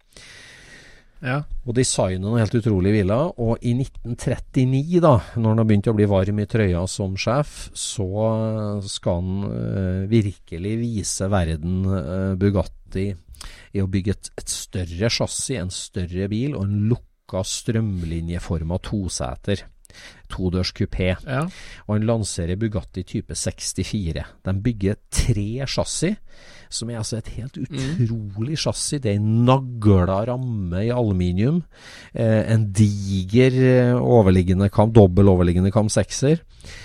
Speaker 6: Ja. Og designen er helt utrolig biler, og i nitten trettini da, når han har begynt å bli varm i trøya som sjef, så skal han uh, virkelig vise verden uh, Bugatti i å bygge et, et større chassis, en større bil og en lukka strømlinjeforma toseter, todørs kupé. Ja. Og han lanserer Bugatti type sekstifire. De bygger tre chassis, som er altså et helt utrolig mm. chassis. Det er en nagla ramme i aluminium, eh, en diger overliggende kam, dobbel overliggende kam sekser.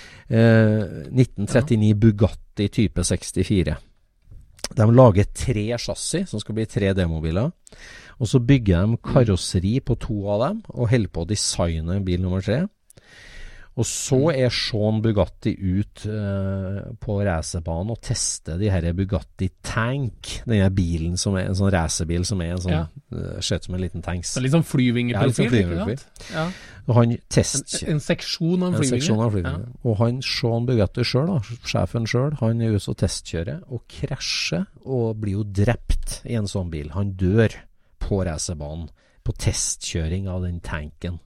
Speaker 6: Eh, nitten trettini ja. Bugatti type sekstifire. De lager tre chassis, som skal bli tre demobiler, og så bygger de karosseri på to av dem, og holder på å designe bil nummer tre. Og så er Sean Bugatti ut uh, på racerbanen og tester de her Bugatti Tank, denne bilen som er en sånn racerbil som er en sånn, ja. uh, skjøtt som en liten tanks.
Speaker 5: Så litt sånn flyvingerprofil,
Speaker 6: ja, ikke sant? Ja. Og han test...
Speaker 5: En, en seksjon av en flyvinger.
Speaker 6: En seksjon av flyvinger. Ja. Og han, Sean Bugatti selv, da, sjefen selv, han er ute og testkjører og krasjer og blir jo drept i en sånn bil. Han dør på racerbanen på testkjøring av den tanken.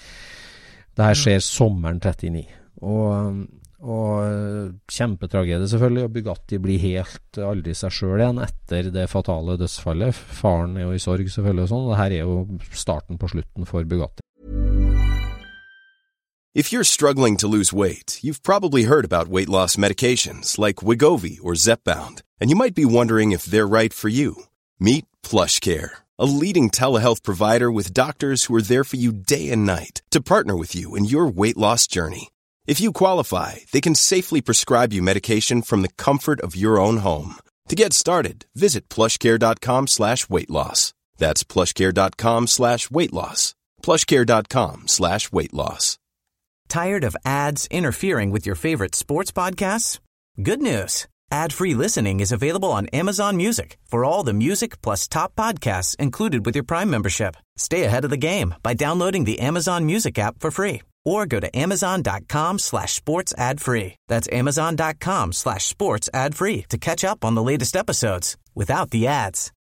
Speaker 6: Det her skjer sommeren trettini, og, og kjempetragedie selvfølgelig, og Bugatti blir helt aldri seg selv igjen etter det fatale dødsfallet. Faren er jo i sorg selvfølgelig og sånn, og det her er jo starten på slutten for Bugatti.
Speaker 8: If you're struggling to lose weight, you've probably heard about weight loss medications like Wegovy or Zepbound, and you might be wondering if they're right for you. Meet PlushCare, a leading telehealth provider with doctors who are there for you day and night to partner with you in your weight loss journey. If you qualify, they can safely prescribe you medication from the comfort of your own home. To get started, visit plushcare.com slash weight loss. That's plushcare.com slash weight loss. plushcare.com slash weight loss.
Speaker 9: Tired of ads interfering with your favorite sports podcasts? Good news. Ad-free listening is available on Amazon Music for all the music plus top podcasts included with your Prime membership. Stay ahead of the game by downloading the Amazon Music app for free or go to amazon.com slash sports ad free. That's amazon.com slash sports ad free to catch up on the latest episodes without the ads.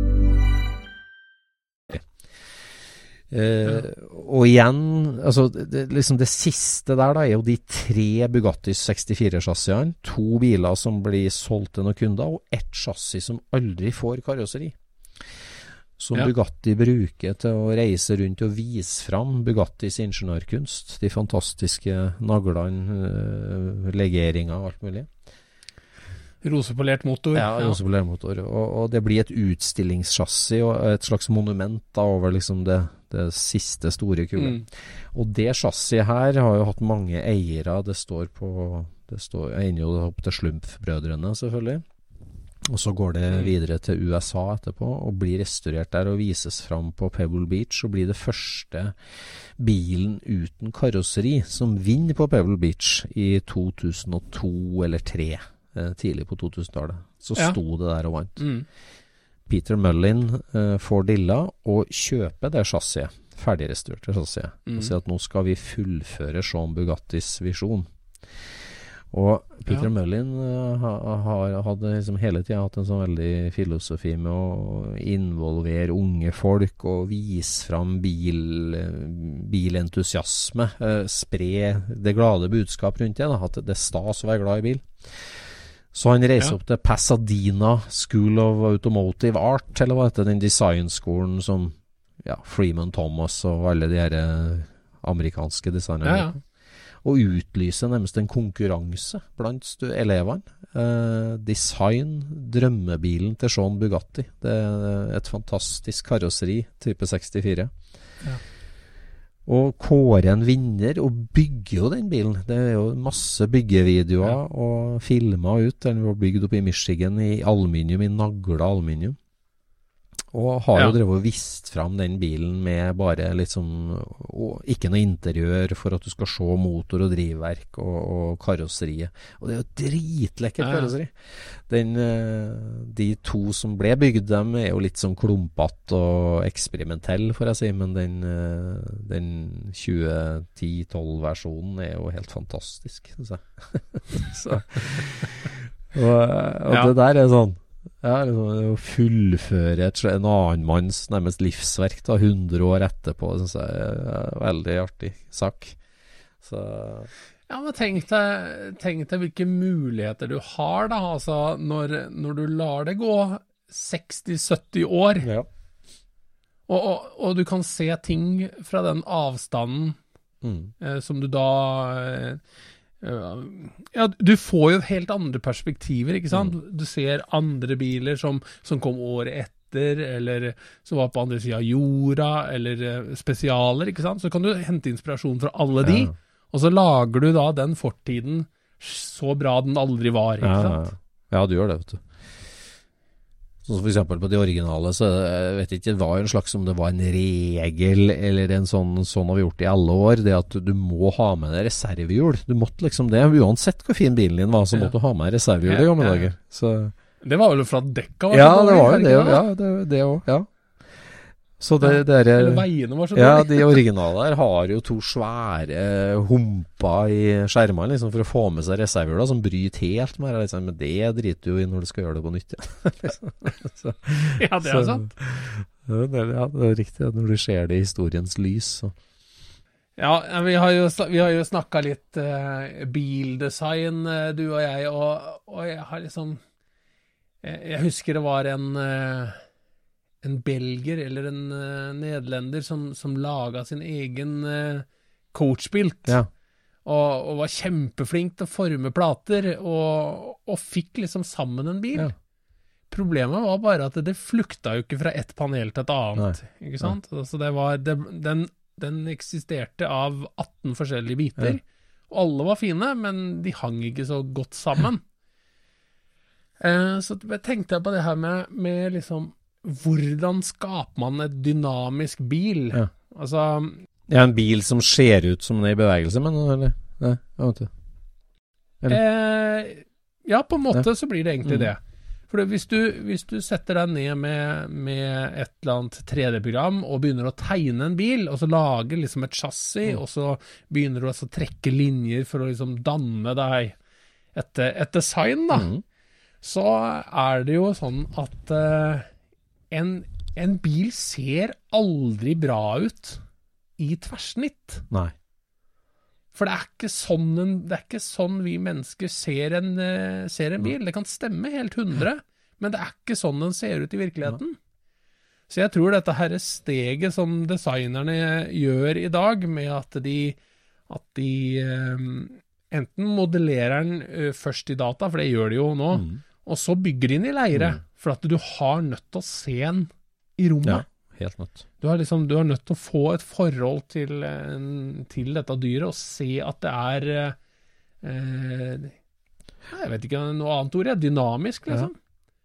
Speaker 6: Uh, og igjen, altså det, liksom det siste der da er jo de tre Bugatti sekstifire-chassisene, to biler som blir solgt til noen kunder, og ett chassis som aldri får karosseri. Som ja. Bugatti bruker til å reise rundt og vise fram Bugattis ingeniørkunst, de fantastiske naglene, uh, legeringer og alt mulig.
Speaker 5: Rosepolert motor.
Speaker 6: Ja, rosepolert motor. Og, og det blir et utstillingschassis og et slags monument da over liksom det, det siste store kulet. Mm. Og det chassiset her har jo hatt mange eiere. Det står på, det står, jeg er jo opp til Slumpf-brødrene selvfølgelig. Og så går det videre til U S A etterpå og blir restaurert der og vises fram på Pebble Beach og blir det første bilen uten karosseri som vinner på Pebble Beach i to tusen og to eller to tusen og tre. eh, tidlig på totusentallet. Så
Speaker 5: Ja.
Speaker 6: sto det der og vant.
Speaker 5: Mm.
Speaker 6: Peter Mullin eh, får dilla og kjøper det chassiset, ferdigrestaurerte chassiset,
Speaker 5: Mm.
Speaker 6: og sier at nå skal vi fullføre Sean Bugattis visjon. Og Peter
Speaker 5: Ja.
Speaker 6: Mullin uh, har hadde liksom hele tiden hatt en sånn veldig filosofi med å involvere unge folk og vise fram bil, bilentusiasme, uh, spre det glade budskap rundt det, da, at det er stas å være glad i bil. Så han reiser
Speaker 5: Ja.
Speaker 6: opp til Pasadena School of Automotive Art, eller hva heter den designskolen som ja, Freeman Thomas og alle de her uh, amerikanske designerne.
Speaker 5: Ja, ja.
Speaker 6: Og utlyse nærmest en konkurranse blant stu- elevene. Eh, design drømmebilen til Sean Bugatti. Det er et fantastisk karosseri, type sekstifire.
Speaker 5: Ja.
Speaker 6: Og kåre en vinner, og bygge jo den bilen. Det er jo masse byggevideoer
Speaker 5: Ja.
Speaker 6: og filmer ut. Den var bygd opp i Michigan i aluminium, i nagla aluminium. Og har jo
Speaker 5: Ja.
Speaker 6: drevet og vist fram den bilen med bare liksom, og ikke noe interiør for at du skal se motor og drivverk og, og karosseriet. Og det er jo dritlekkert
Speaker 5: Ja, ja.
Speaker 6: karosseri. Den, eh, de to som ble bygd dem er jo litt sånn klumpete og eksperimentell, får jeg si, men den, eh, den tjue ti tolv versjonen er jo helt fantastisk, synes jeg. Så, og og
Speaker 5: Ja.
Speaker 6: det der er sånn, ja, liksom, å fullføre et, en annen manns nærmest livsverk da, hundre år etterpå, synes jeg er en veldig artig sak. Så
Speaker 5: Ja, men tenk deg, tenk deg hvilke muligheter du har da, altså når, når du lar det gå seksti sytti år,
Speaker 6: ja.
Speaker 5: og, og, og du kan se ting fra den avstanden
Speaker 6: Mm.
Speaker 5: eh, som du da eh, ja, du får jo helt andre perspektiver, ikke sant?
Speaker 6: Mm.
Speaker 5: Du ser andre biler som, som kom året etter, eller som var på andre siden av jorda, eller eh, spesialer, ikke sant? Så kan du hente inspirasjon fra alle de,
Speaker 6: Ja.
Speaker 5: og så lager du da den fortiden så bra den aldri var, ikke
Speaker 6: Ja,
Speaker 5: sant?
Speaker 6: ja. Ja, du gjør det, vet du. Sånn som for eksempel på de originale, så jeg vet ikke, det var jo en slags om det var en regel, eller en sånn, sånn har vi gjort i alle år, det at du må ha med deg reservehjul. Du måtte liksom det, uansett hvor fin bilen din var, så
Speaker 5: Ja.
Speaker 6: måtte du ha med deg reservehjul
Speaker 5: Ja,
Speaker 6: i gamle
Speaker 5: ja.
Speaker 6: dager. Så
Speaker 5: Det var vel fra dekka, var
Speaker 6: ja,
Speaker 5: så
Speaker 6: det
Speaker 5: dårlig,
Speaker 6: var jo
Speaker 5: er
Speaker 6: det,
Speaker 5: ikke
Speaker 6: ja, det, det også, ja. Så det,
Speaker 5: Ja,
Speaker 6: det er,
Speaker 5: Eller veiene var så
Speaker 6: ja,
Speaker 5: dårlig.
Speaker 6: de originale her har jo to svære humper i skjermene, liksom, for å få med seg reservehjuler som bryter helt med det, liksom. Men det driter du jo i når du skal gjøre det på nytt, ja. så,
Speaker 5: Ja, det er
Speaker 6: så-
Speaker 5: sant.
Speaker 6: Ja, det er, ja, det er riktig, at når du ser det i historiens lys, så.
Speaker 5: Ja, vi har jo, sn- vi har jo snakket litt eh, bildesign, eh, du og jeg, og, og jeg har liksom, jeg, jeg husker det var en, eh, en belger eller en eh, nederlender som, som laget sin egen eh, coachbilt,
Speaker 6: Ja.
Speaker 5: og, og var kjempeflink til å forme plater, og, og fikk liksom sammen en bil.
Speaker 6: Ja.
Speaker 5: Problemet var bare at det, det flukta jo ikke fra ett panel til et annet, ikke sant? Altså det var, det, den, den eksisterte av atten forskjellige biter,
Speaker 6: Ja.
Speaker 5: og alle var fine, men de hang ikke så godt sammen. Eh, så tenkte jeg på det her med, med liksom, hvordan skaper man et dynamisk bil?
Speaker 6: Ja.
Speaker 5: Altså,
Speaker 6: Ja, en bil som ser ut som den er i bevegelse, men, eller? Nei, jeg vet ikke.
Speaker 5: eh, ja, på en måte så blir det egentlig
Speaker 6: Mm.
Speaker 5: det. For det, hvis, du, hvis du setter deg ned med, med et eller annet tre D-program og begynner å tegne en bil, og så lager liksom et chassis,
Speaker 6: Mm.
Speaker 5: og så begynner du altså å trekke linjer for å liksom danne deg et, et design, da,
Speaker 6: Mm.
Speaker 5: så er det jo sånn at eh, en, en bil ser aldri bra ut i tverrsnitt.
Speaker 6: Nei.
Speaker 5: For det er ikke sånn, en, det er ikke sånn vi mennesker ser en, eh, ser en bil. Det kan stemme helt hundre, men det er ikke sånn den ser ut i virkeligheten. Så jeg tror dette her steget som designerne gjør i dag, med at de, at de eh, enten modellerer den eh, først i data, for det gjør de jo nå,
Speaker 6: Mm.
Speaker 5: og så bygger de den i leire,
Speaker 6: Mm.
Speaker 5: for at du har nødt til å se den i rommet.
Speaker 6: Ja, helt nødt.
Speaker 5: Du har liksom, du er nødt til å få et forhold til, en, til dette dyret, og se at det er, eh, jeg vet ikke noe annet ord, ja, dynamisk, liksom.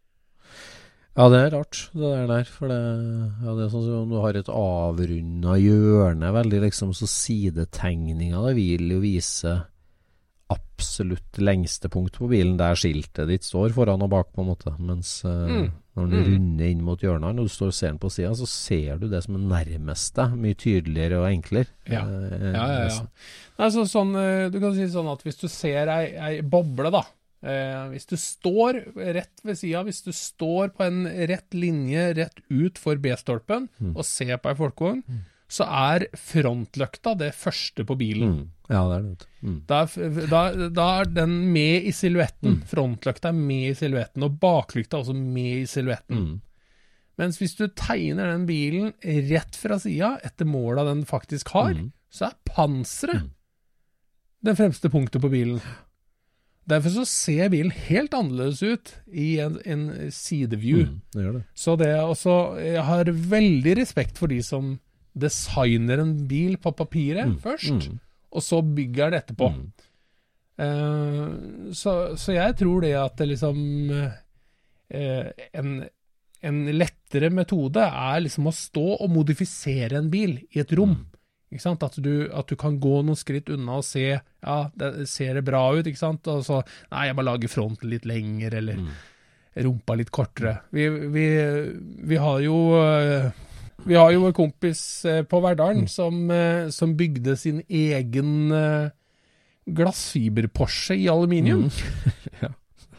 Speaker 6: Ja, det er rart, det der der, for det, ja, det er sånn som om du har et avrundet hjørne, veldig liksom, så sidetegninga, det vil jo vise absolutt lengste punkt på bilen, der skiltet ditt står foran og bak på en måte, mens uh, mm. når du mm. runder inn mot hjørnet, og du står og ser den på siden, så ser du det som er nærmest deg, mye tydeligere og enklere.
Speaker 5: Ja,
Speaker 6: uh,
Speaker 5: ja, ja. ja. Altså, sånn, du kan si sånn at hvis du ser ei, ei boble da, Eh, hvis du står rett ved siden, hvis du står på en rett linje rett ut for B-stolpen mm. og ser på en folkevogn, mm. så er frontløkta det første på bilen.
Speaker 6: Mm. Ja, det er det. Mm.
Speaker 5: Da, da, da er den med i silhuetten. Mm. Frontløkta er med i silhuetten, og baklykta er også med i silhuetten. Mm. Mens hvis du tegner den bilen rett fra siden, etter målet den faktisk har, mm. så er panseret mm. den fremste punktet på bilen. Derfor så ser bilen helt annerledes ut i en, en sideview.
Speaker 6: Mm, det gjør det. Så
Speaker 5: det også, jeg har veldig respekt for de som designer en bil på papiret mm, først, mm. og så bygger det etterpå. Mm. Uh, så, så jeg tror det at det liksom uh, en, en lettere metode er liksom å stå og modifisere en bil i et rom. Mm. Ikke sant? At du, at du kan gå noen skritt unna og se, ja, det ser det bra ut, ikke sant? Og så, nei, jeg må lage fronten litt lenger, eller mm. rumpa litt kortere. Vi, vi, vi har jo, vi har jo en kompis på Verdalen mm. som, som bygde sin egen glassfiber-Porsche i aluminium.
Speaker 6: Mm. ja.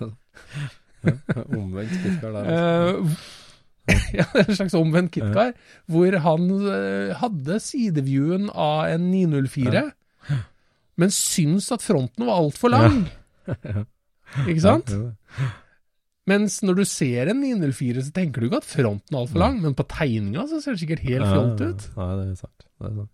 Speaker 6: ja, omvendt kitkar der. Altså.
Speaker 5: Ja, en slags omvendt kitkar, ja. Hvor han uh, hadde sideviewen av en ni null fire, ja. Men syns at fronten var alt for lang. Ja. Ikke sant? Ja. Mens når du ser en ni null fire, så tenker du ikke at fronten er alt for lang, ja. Men på tegninga så ser det sikkert helt
Speaker 6: ja,
Speaker 5: flott ut.
Speaker 6: Ja, det er sant. Det er sant.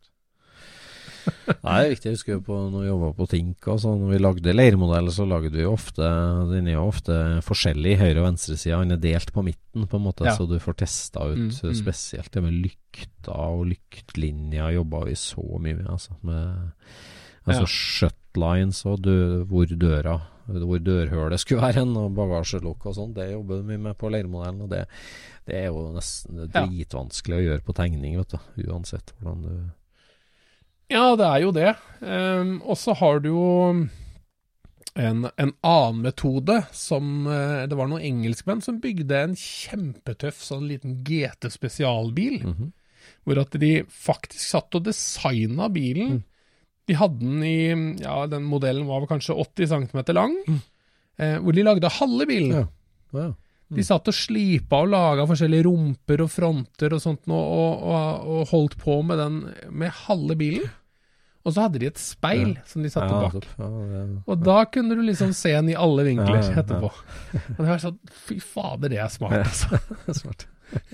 Speaker 6: Nei, det er viktig. Jeg husker på når vi jobbet på Tink og så, når vi lagde leirmodell, så lagde vi ofte, den er jo ofte forskjellig, høyre og venstre siden, den er delt på midten på en måte, ja. Så du får testet ut mm, mm. spesielt det med lykta og lyktlinjer jobbet vi så mye med, altså, med altså ja. Shutlines og dø, hvor døra, hvor dørhølet skulle være en, og bagasjelokk og sånn, det jobber vi med på leirmodellen, og det, det er jo nesten dritvanskelig å gjøre på tegning, vet du, uansett hvordan du
Speaker 5: Ja, det er jo det. Um, og så har du jo en, en annen metode som, uh, det var noen engelskmenn som bygde en kjempetøff sånn liten G T spesialbil, mm-hmm. hvor at de faktisk satt og designet bilen. Mm. De hadde den i, ja, den modellen var kanskje åtti centimeter lang, mm. uh, hvor de lagde halve bilen.
Speaker 6: Ja. Ja. Mm.
Speaker 5: De satt og slipa og laget forskjellige rumper og fronter og sånt, og, og, og, og holdt på med den med halve bilen. Og så hadde de et speil ja. Som de satte
Speaker 6: ja,
Speaker 5: bak.
Speaker 6: Ja, ja, ja.
Speaker 5: Og da kunne du liksom se den i alle vinkler
Speaker 6: ja, ja, ja.
Speaker 5: etterpå. Og det var sånn, fy fader, det er smart, altså.
Speaker 6: smart.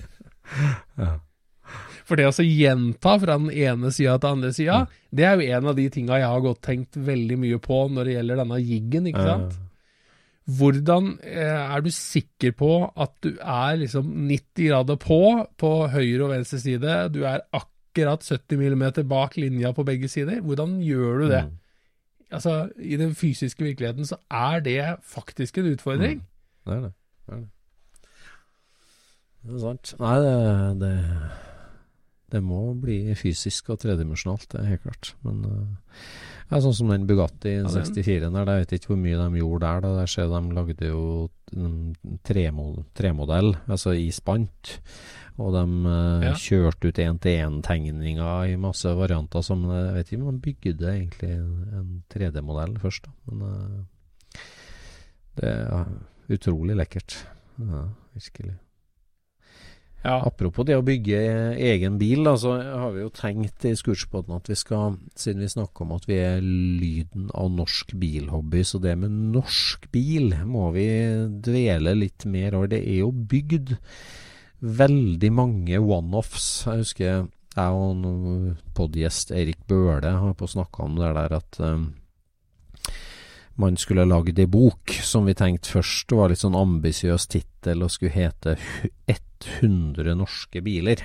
Speaker 6: ja.
Speaker 5: For det å så gjenta fra den ene siden til den andre siden, mm. det er jo en av de tingene jeg har godt tenkt veldig mye på når det gjelder denne jiggen, ikke sant? Ja. Hvordan eh, er du sikker på at du er liksom nitti grader på, på høyre og venstre side, du er akkurat sytti millimeter bak linja på begge sider? Hvordan gjør du det? Mm. Altså, i den fysiske virkeligheten så er det faktisk en utfordring.
Speaker 6: Mm. Det er det. Det er det. Det er sant. Nei, det, det, det må bli fysisk og tredimensjonalt, det er helt klart. Men... Uh, Ja, sånn som den Bugatti ja, sekstifire der, jeg vet ikke hvor mye de gjorde der, da. Der ser de lagde jo en tremodell, altså i spant, og de uh, ja. Kjørte ut en-til-en-tegninger i masse varianter som, jeg vet ikke om de bygde egentlig en tre D-modell først, da. Men uh, det er utrolig lekkert. Ja, virkelig. Ja. Apropos det å bygge egen bil, da, så har vi jo tenkt i Scootspodden at vi skal, siden vi snakker om at vi er lyden av norsk bilhobby, så det med norsk bil må vi dvele litt mer over. Det er jo bygd veldig mange one-offs. Jeg husker jeg og podgjest Erik Bøhle har på snakket om det der at um, man skulle lage det bok, som vi tenkte først, det var litt sånn ambisiøs titel og skulle hete hundre norske biler.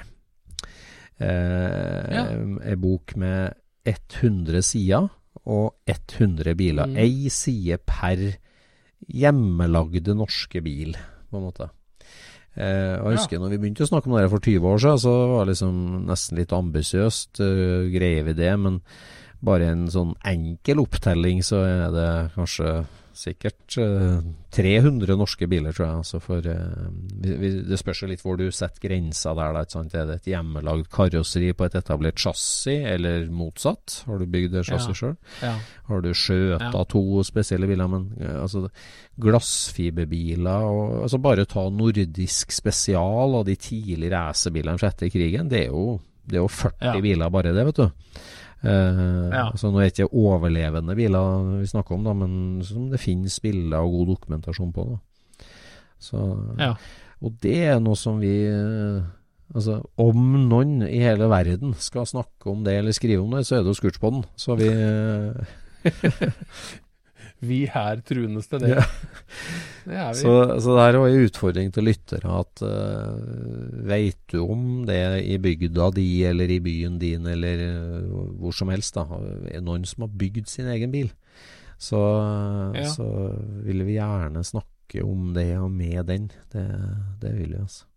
Speaker 6: Eh, ja. En bok med hundre sider og hundre biler. Mm. Ei side per hjemmelagde norske bil, på en måte. Eh, og jeg husker ja. Når vi begynte å snakke om det for tyve år siden, så var det liksom nesten litt ambisiøst, uh, greier vi det, men bare en sånn enkel opptelling så er det kanskje sikkert uh, tre hundre norske biler, tror jeg. Altså for, uh, vi, vi, det spørs litt hvor du setter grensa der. Da, ikke sant? Er det et hjemmelagd karosseri på et etablert chassis, eller motsatt? Har du bygd det chassis ja. selv? Ja. Har du skjøta ja. to spesielle biler, men uh, altså, glassfiberbiler, og, altså bare ta nordisk spesial og de tidlige racerbilene fra etter krigen, det er jo, det er jo førti ja. biler bare det, vet du. Uh, ja. altså nå er det ikke overlevende biler vi snakker om da, men som det finnes bilder og god dokumentasjon på da. Så, ja. Og det er noe som vi uh, altså om noen i hele verden skal snakke om det eller skrive om det, så er det jo Scootspodden, så vi uh,
Speaker 5: vi her trunes til det. Ja. Det er vi.
Speaker 6: Så, så det er jo en utfordring til lyttere at uh, vet du om det i bygda di eller i byen din eller uh, hvor som helst da, er noen som har bygd sin egen bil, så, ja. så vil vi gjerne snakke om det og med den. Det, det vil vi altså.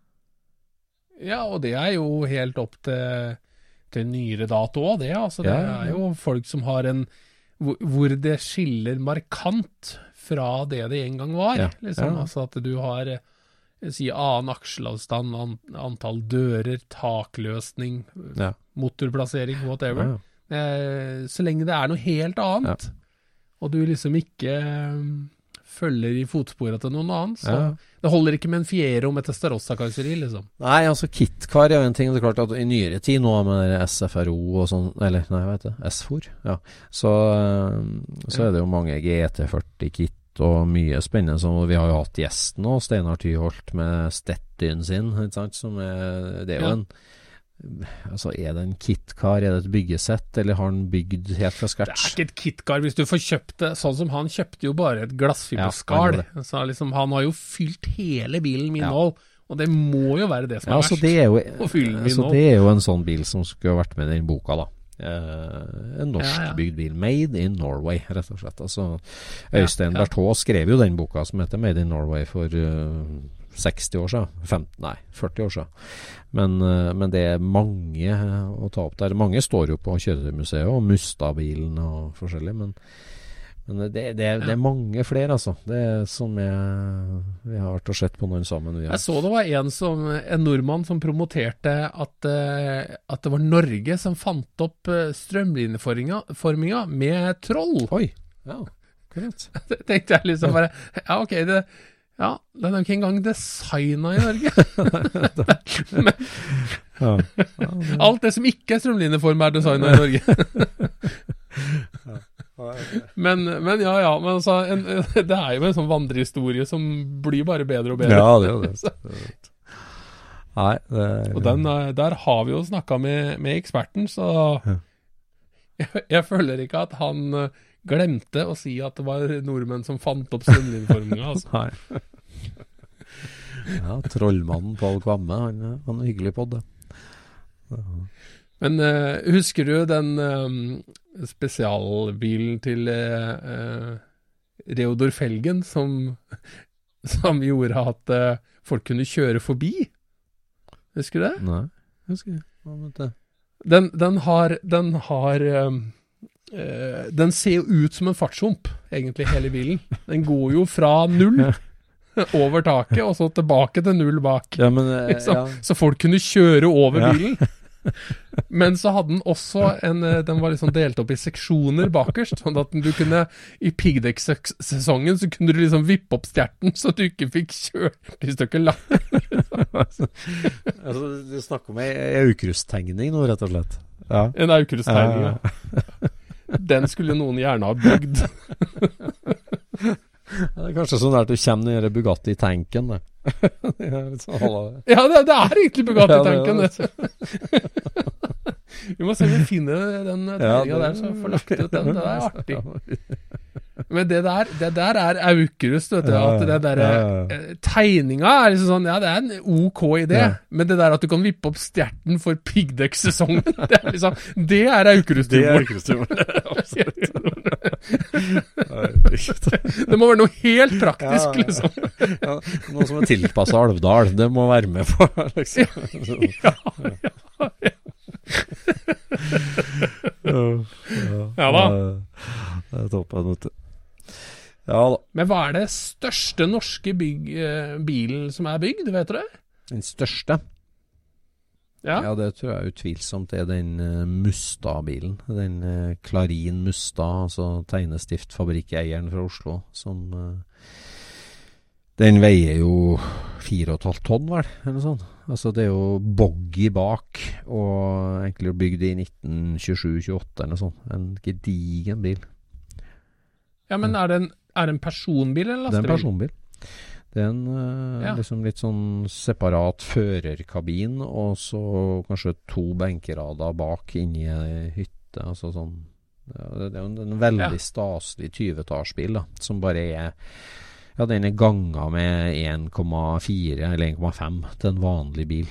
Speaker 5: Ja, og det er jo helt opp til, til nyere dato også, det. Altså, det ja, er jo folk som har en hvor det skiller markant fra det det en gang var. Ja, liksom. Ja. Altså at du har si, annen aksjeavstand, an, antall dører, takløsning, ja. motorplassering, whatever. Ja, ja. Eh, så lenge det er noe helt annet, ja. og du liksom ikke um, følger i fotsporet til noen annen, så ja. det holder ikke med en Fiero med Testarossa-karosseri, liksom.
Speaker 6: Nei, altså KitKar er jo en ting, det er klart at i nyere tid nå med S F R O og sånn, eller nei, vet du, S F O R, ja, så, så ja. er det jo mange G T førti kit og mye spennende, som vi har jo hatt gjesten nå, Steinar Tyholt med Stettin sin, ikke sant, som er, det er jo ja. en altså er det en KitKar, er det et byggesett eller har han bygd helt fra scratch?
Speaker 5: Det er ikke et KitKar hvis du får kjøpt det, sånn som han kjøpte jo bare et glassfiberskal, ja, så liksom, han har jo fylt hele bilen med innhold, ja. og det må jo være det som er ja, verst
Speaker 6: det er jo,
Speaker 5: å fylle med
Speaker 6: innhold. Så det er jo en sånn bil som skulle ha vært med i den boka da. Eh, en norsk ja, ja. bygd bil, Made in Norway rett og slett, altså Øystein ja, ja. Berthaud skrev jo den boka som heter Made in Norway for uh, seksti år siden, femten, nei, førti år siden. Men, men det er mange å ta opp der. Mange står jo på kjøretøymuseet og Mustad-bilen og forskjellig, men, men det, det, det er mange flere, altså. Det er som jeg, vi har vært og sett på noen sammen.
Speaker 5: Jeg så det var en, som, en nordmann som promoterte at, at det var Norge som fant opp strømlinjeforminga med troll.
Speaker 6: Oi, ja, greit.
Speaker 5: Det tenkte jeg liksom bare, ja, ok, det ja, den er jo ikke engang designet i Norge. Men, ja. Ja, alt det som ikke er strømlinjeform er designet i Norge. men, men ja, ja, men altså, en, det er jo en sånn vandrehistorie som blir bare bedre og bedre.
Speaker 6: Ja, det er det. Nei, det er...
Speaker 5: Og den, der har vi jo snakket med, med eksperten, så jeg, jeg føler ikke at han... glemte å si at det var nordmenn som fant opp strømlinjeforminga, altså.
Speaker 6: Nei. Ja, trollmannen Paul Kvamme, han, han er hyggelig på det. Ja.
Speaker 5: Men uh, husker du den um, spesialbilen til uh, Reodor Felgen som, som gjorde at uh, folk kunne kjøre forbi? Husker du det?
Speaker 6: Nei, husker jeg. Hva med det?
Speaker 5: Den, den har... Den har um, Uh, den ser jo ut som en fartshump egentlig hele bilen. Den går jo fra null over taket og så tilbake til null bak,
Speaker 6: ja, men, uh,
Speaker 5: så,
Speaker 6: ja.
Speaker 5: så folk kunne kjøre over
Speaker 6: ja.
Speaker 5: bilen. Men så hadde den også en, den var liksom delt opp i seksjoner bakerst, sånn at du kunne i piggdekk-sesongen så kunne du liksom vippe opp stjerten så du ikke fikk kjørt i stykker langt.
Speaker 6: Altså, du snakker om en aukrusttegning nå, rett og slett. Ja.
Speaker 5: En aukrusttegning, ja. Den skulle noen gjerne ha bygd.
Speaker 6: Det er kanskje sånn at du kommer ned i Bugatti-tanken det. Det er sånn,
Speaker 5: ja, det, det er egentlig Bugatti-tanken det. Vi må se om vi finner den tegninga ja, der, så får lagt ut den. Det er artig. Men det der, det der er Aukrust, vet du, ja, at det der ja, ja. tegninga er liksom sånn, ja, det er en ok idé, ja. Men det der at du kan vippe opp stjerten for piggdekk-sesongen, det er liksom, det er Aukrust-humor.
Speaker 6: Det er Aukrust-humor,
Speaker 5: det må være noe helt praktisk, ja, ja. liksom.
Speaker 6: Ja, noe som er tilpasset Alvdal, det må være med på, liksom.
Speaker 5: Ja, ja, ja. Ja da.
Speaker 6: Det er toppen, vet du. Ja da.
Speaker 5: Men hva er det største norske bygg, eh, bilen som er bygd, vet du det?
Speaker 6: Den største?
Speaker 5: Ja.
Speaker 6: Ja, det tror jeg utvilsomt er den uh, Mustad-bilen. Den uh, Clarin Mustad, altså tegnestiftfabrikkeieren fra Oslo, som uh, den veier jo fire og et halvt tonn, vel, eller sånn. Altså det er jo boggy bak, og egentlig bygd i nitten tjuesju tjueåtte eller sånn. En gedigen bil.
Speaker 5: Ja, men er det en, er det en personbil eller lastebil?
Speaker 6: Det er en personbil. Det er en uh,
Speaker 5: Ja.
Speaker 6: liksom litt sånn separat førerkabin, og så kanskje to benkerader bak inni ei hytte, altså sånn. Ja, det er jo en, en veldig
Speaker 5: Ja.
Speaker 6: staselig tyve-etasjebil da, som bare er, ja, den er ganga med en komma fire eller en komma fem til en vanlig bil.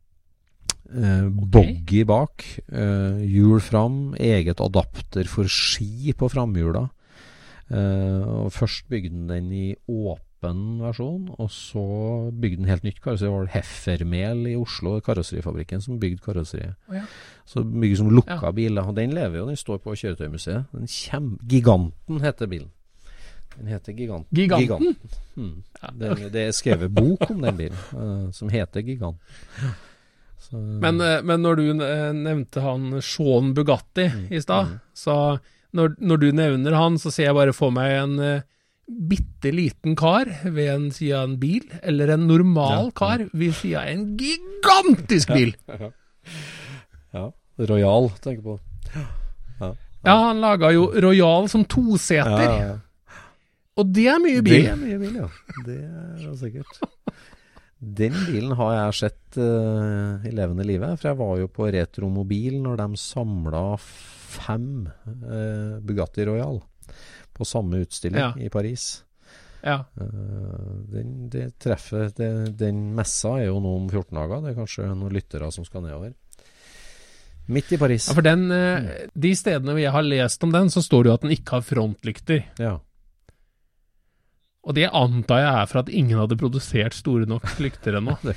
Speaker 6: Uh, boggy bak, uh, hjul fram, eget adapter for ski på framhjula. Uh, og først bygde den i åpen versjon, og så bygde den helt nytt karosseri. Det var Heffermel i Oslo, karosserifabrikken som bygde karosseriet.
Speaker 5: Oh, ja.
Speaker 6: Så bygde som lukka
Speaker 5: Ja.
Speaker 6: biler, og den lever jo, den står på Kjøretøymuseet. Den kjem, Giganten heter bilen. Den heter Giganten.
Speaker 5: Giganten?
Speaker 6: Hmm. Det, det er skrevet bok om den bilen, uh, som heter Giganten. Så,
Speaker 5: Men, eh, men når du eh, nevnte han Sean Bugatti i stad, så når, når du nevner han, så ser jeg bare for meg en uh, bitte liten kar ved en siden av en bil, eller en normal
Speaker 6: Ja,
Speaker 5: kar ved siden av en gigantisk bil.
Speaker 6: ja. ja. Royal, tenker på.
Speaker 5: Ja, han laget jo Royal som toseter,
Speaker 6: Ja, ja.
Speaker 5: og det er mye bil.
Speaker 6: Det er mye bil, ja. Det er jo sikkert. Den bilen har jeg sett uh, i levende livet, for jeg var jo på Retromobil når de samlet fem uh, Bugatti Royal på samme utstilling
Speaker 5: Ja.
Speaker 6: i Paris.
Speaker 5: Ja.
Speaker 6: Uh, den, det treffer, det, den messa er jo nå om fjorten dager, det er kanskje noen lyttere som skal nedover. Midt i Paris.
Speaker 5: Ja, for den, eh, de stedene hvor jeg har lest om den, så står det jo at den ikke har frontlykter.
Speaker 6: Ja.
Speaker 5: Og det antar jeg er for at ingen hadde produsert store nok lykter ennå.
Speaker 6: Det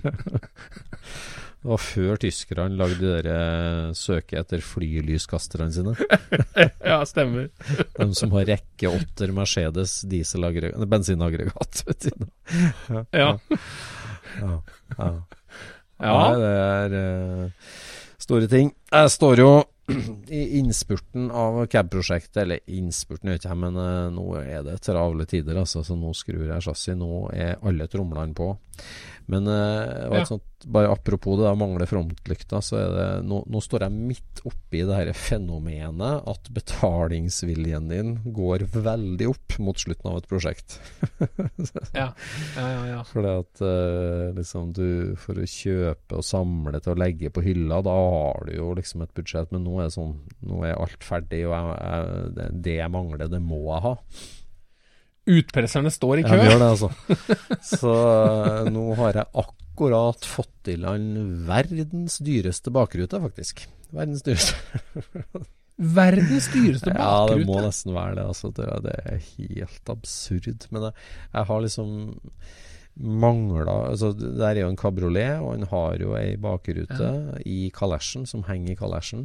Speaker 6: var før tyskerne lagde de der uh, søke etter flylyskasterne sine.
Speaker 5: Ja, stemmer.
Speaker 6: De som har rekke åtter Mercedes dieselaggregat, bensinaggregat, vet du. Ja.
Speaker 5: Ja.
Speaker 6: Ja. Ja.
Speaker 5: Ja.
Speaker 6: Nei, det er uh, store ting. Jeg står jo i innspurten av cab-prosjektet, eller innspurten er ikke her, men uh, nå er det travle tider, altså, så nå skrur jeg chassis, nå er alle tromlene på. Men uh, og et
Speaker 5: Ja.
Speaker 6: sånt, bare apropos det, da mangler frontlykta, så er det, nå, nå står jeg midt oppi det her fenomenet at betalingsviljen din går veldig opp mot slutten av et prosjekt.
Speaker 5: Ja, ja, ja, ja.
Speaker 6: For det at uh, liksom du, for å kjøpe og samle til å legge på hylla, da har du jo liksom et budsjett, men nå er det sånn, nå er alt ferdig, og jeg, jeg, det, det jeg mangler, det må jeg ha.
Speaker 5: Utpresserne står i kø.
Speaker 6: Ja, vi gjør det, altså. Så uh, nå har jeg akkurat fått til en verdens dyreste bakrute, faktisk. Verdens dyreste.
Speaker 5: Verdens dyreste
Speaker 6: Ja,
Speaker 5: bakrute.
Speaker 6: det må nesten være det, altså. Det, det er helt absurd. Men jeg, jeg har liksom manglet, altså det der er jo en kabriolet, og han har jo en bakrute i kalesjen, som henger i kalesjen.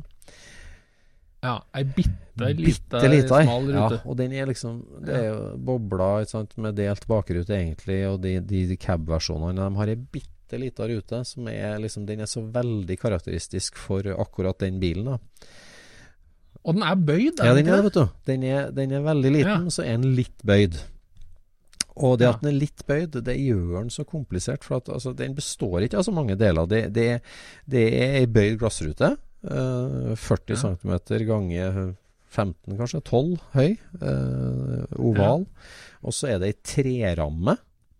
Speaker 5: Ja, ei bitte lite
Speaker 6: Bitte lite,
Speaker 5: smal
Speaker 6: ja,
Speaker 5: rute.
Speaker 6: og den er liksom, det er jo bobler, ikke sant, med delt bakrute egentlig, og de, de, de cab-versjonene, de har en bitte liten rute, som er liksom, den er så veldig karakteristisk for akkurat den bilen da.
Speaker 5: Og den er bøyd, er
Speaker 6: Ja,
Speaker 5: den
Speaker 6: den
Speaker 5: ikke
Speaker 6: er,
Speaker 5: det?
Speaker 6: vet du, den er, den er veldig liten,
Speaker 5: Ja.
Speaker 6: så er den litt bøyd. Og det
Speaker 5: Ja.
Speaker 6: at den er litt bøyd, det gjør den så komplisert, for at altså, den består ikke av så mange deler. Det, det, det er en bøyd glassrute, uh, førti
Speaker 5: Ja.
Speaker 6: centimeter ganger femten, kanskje, tolv høy, uh, oval. Og så er det en treramme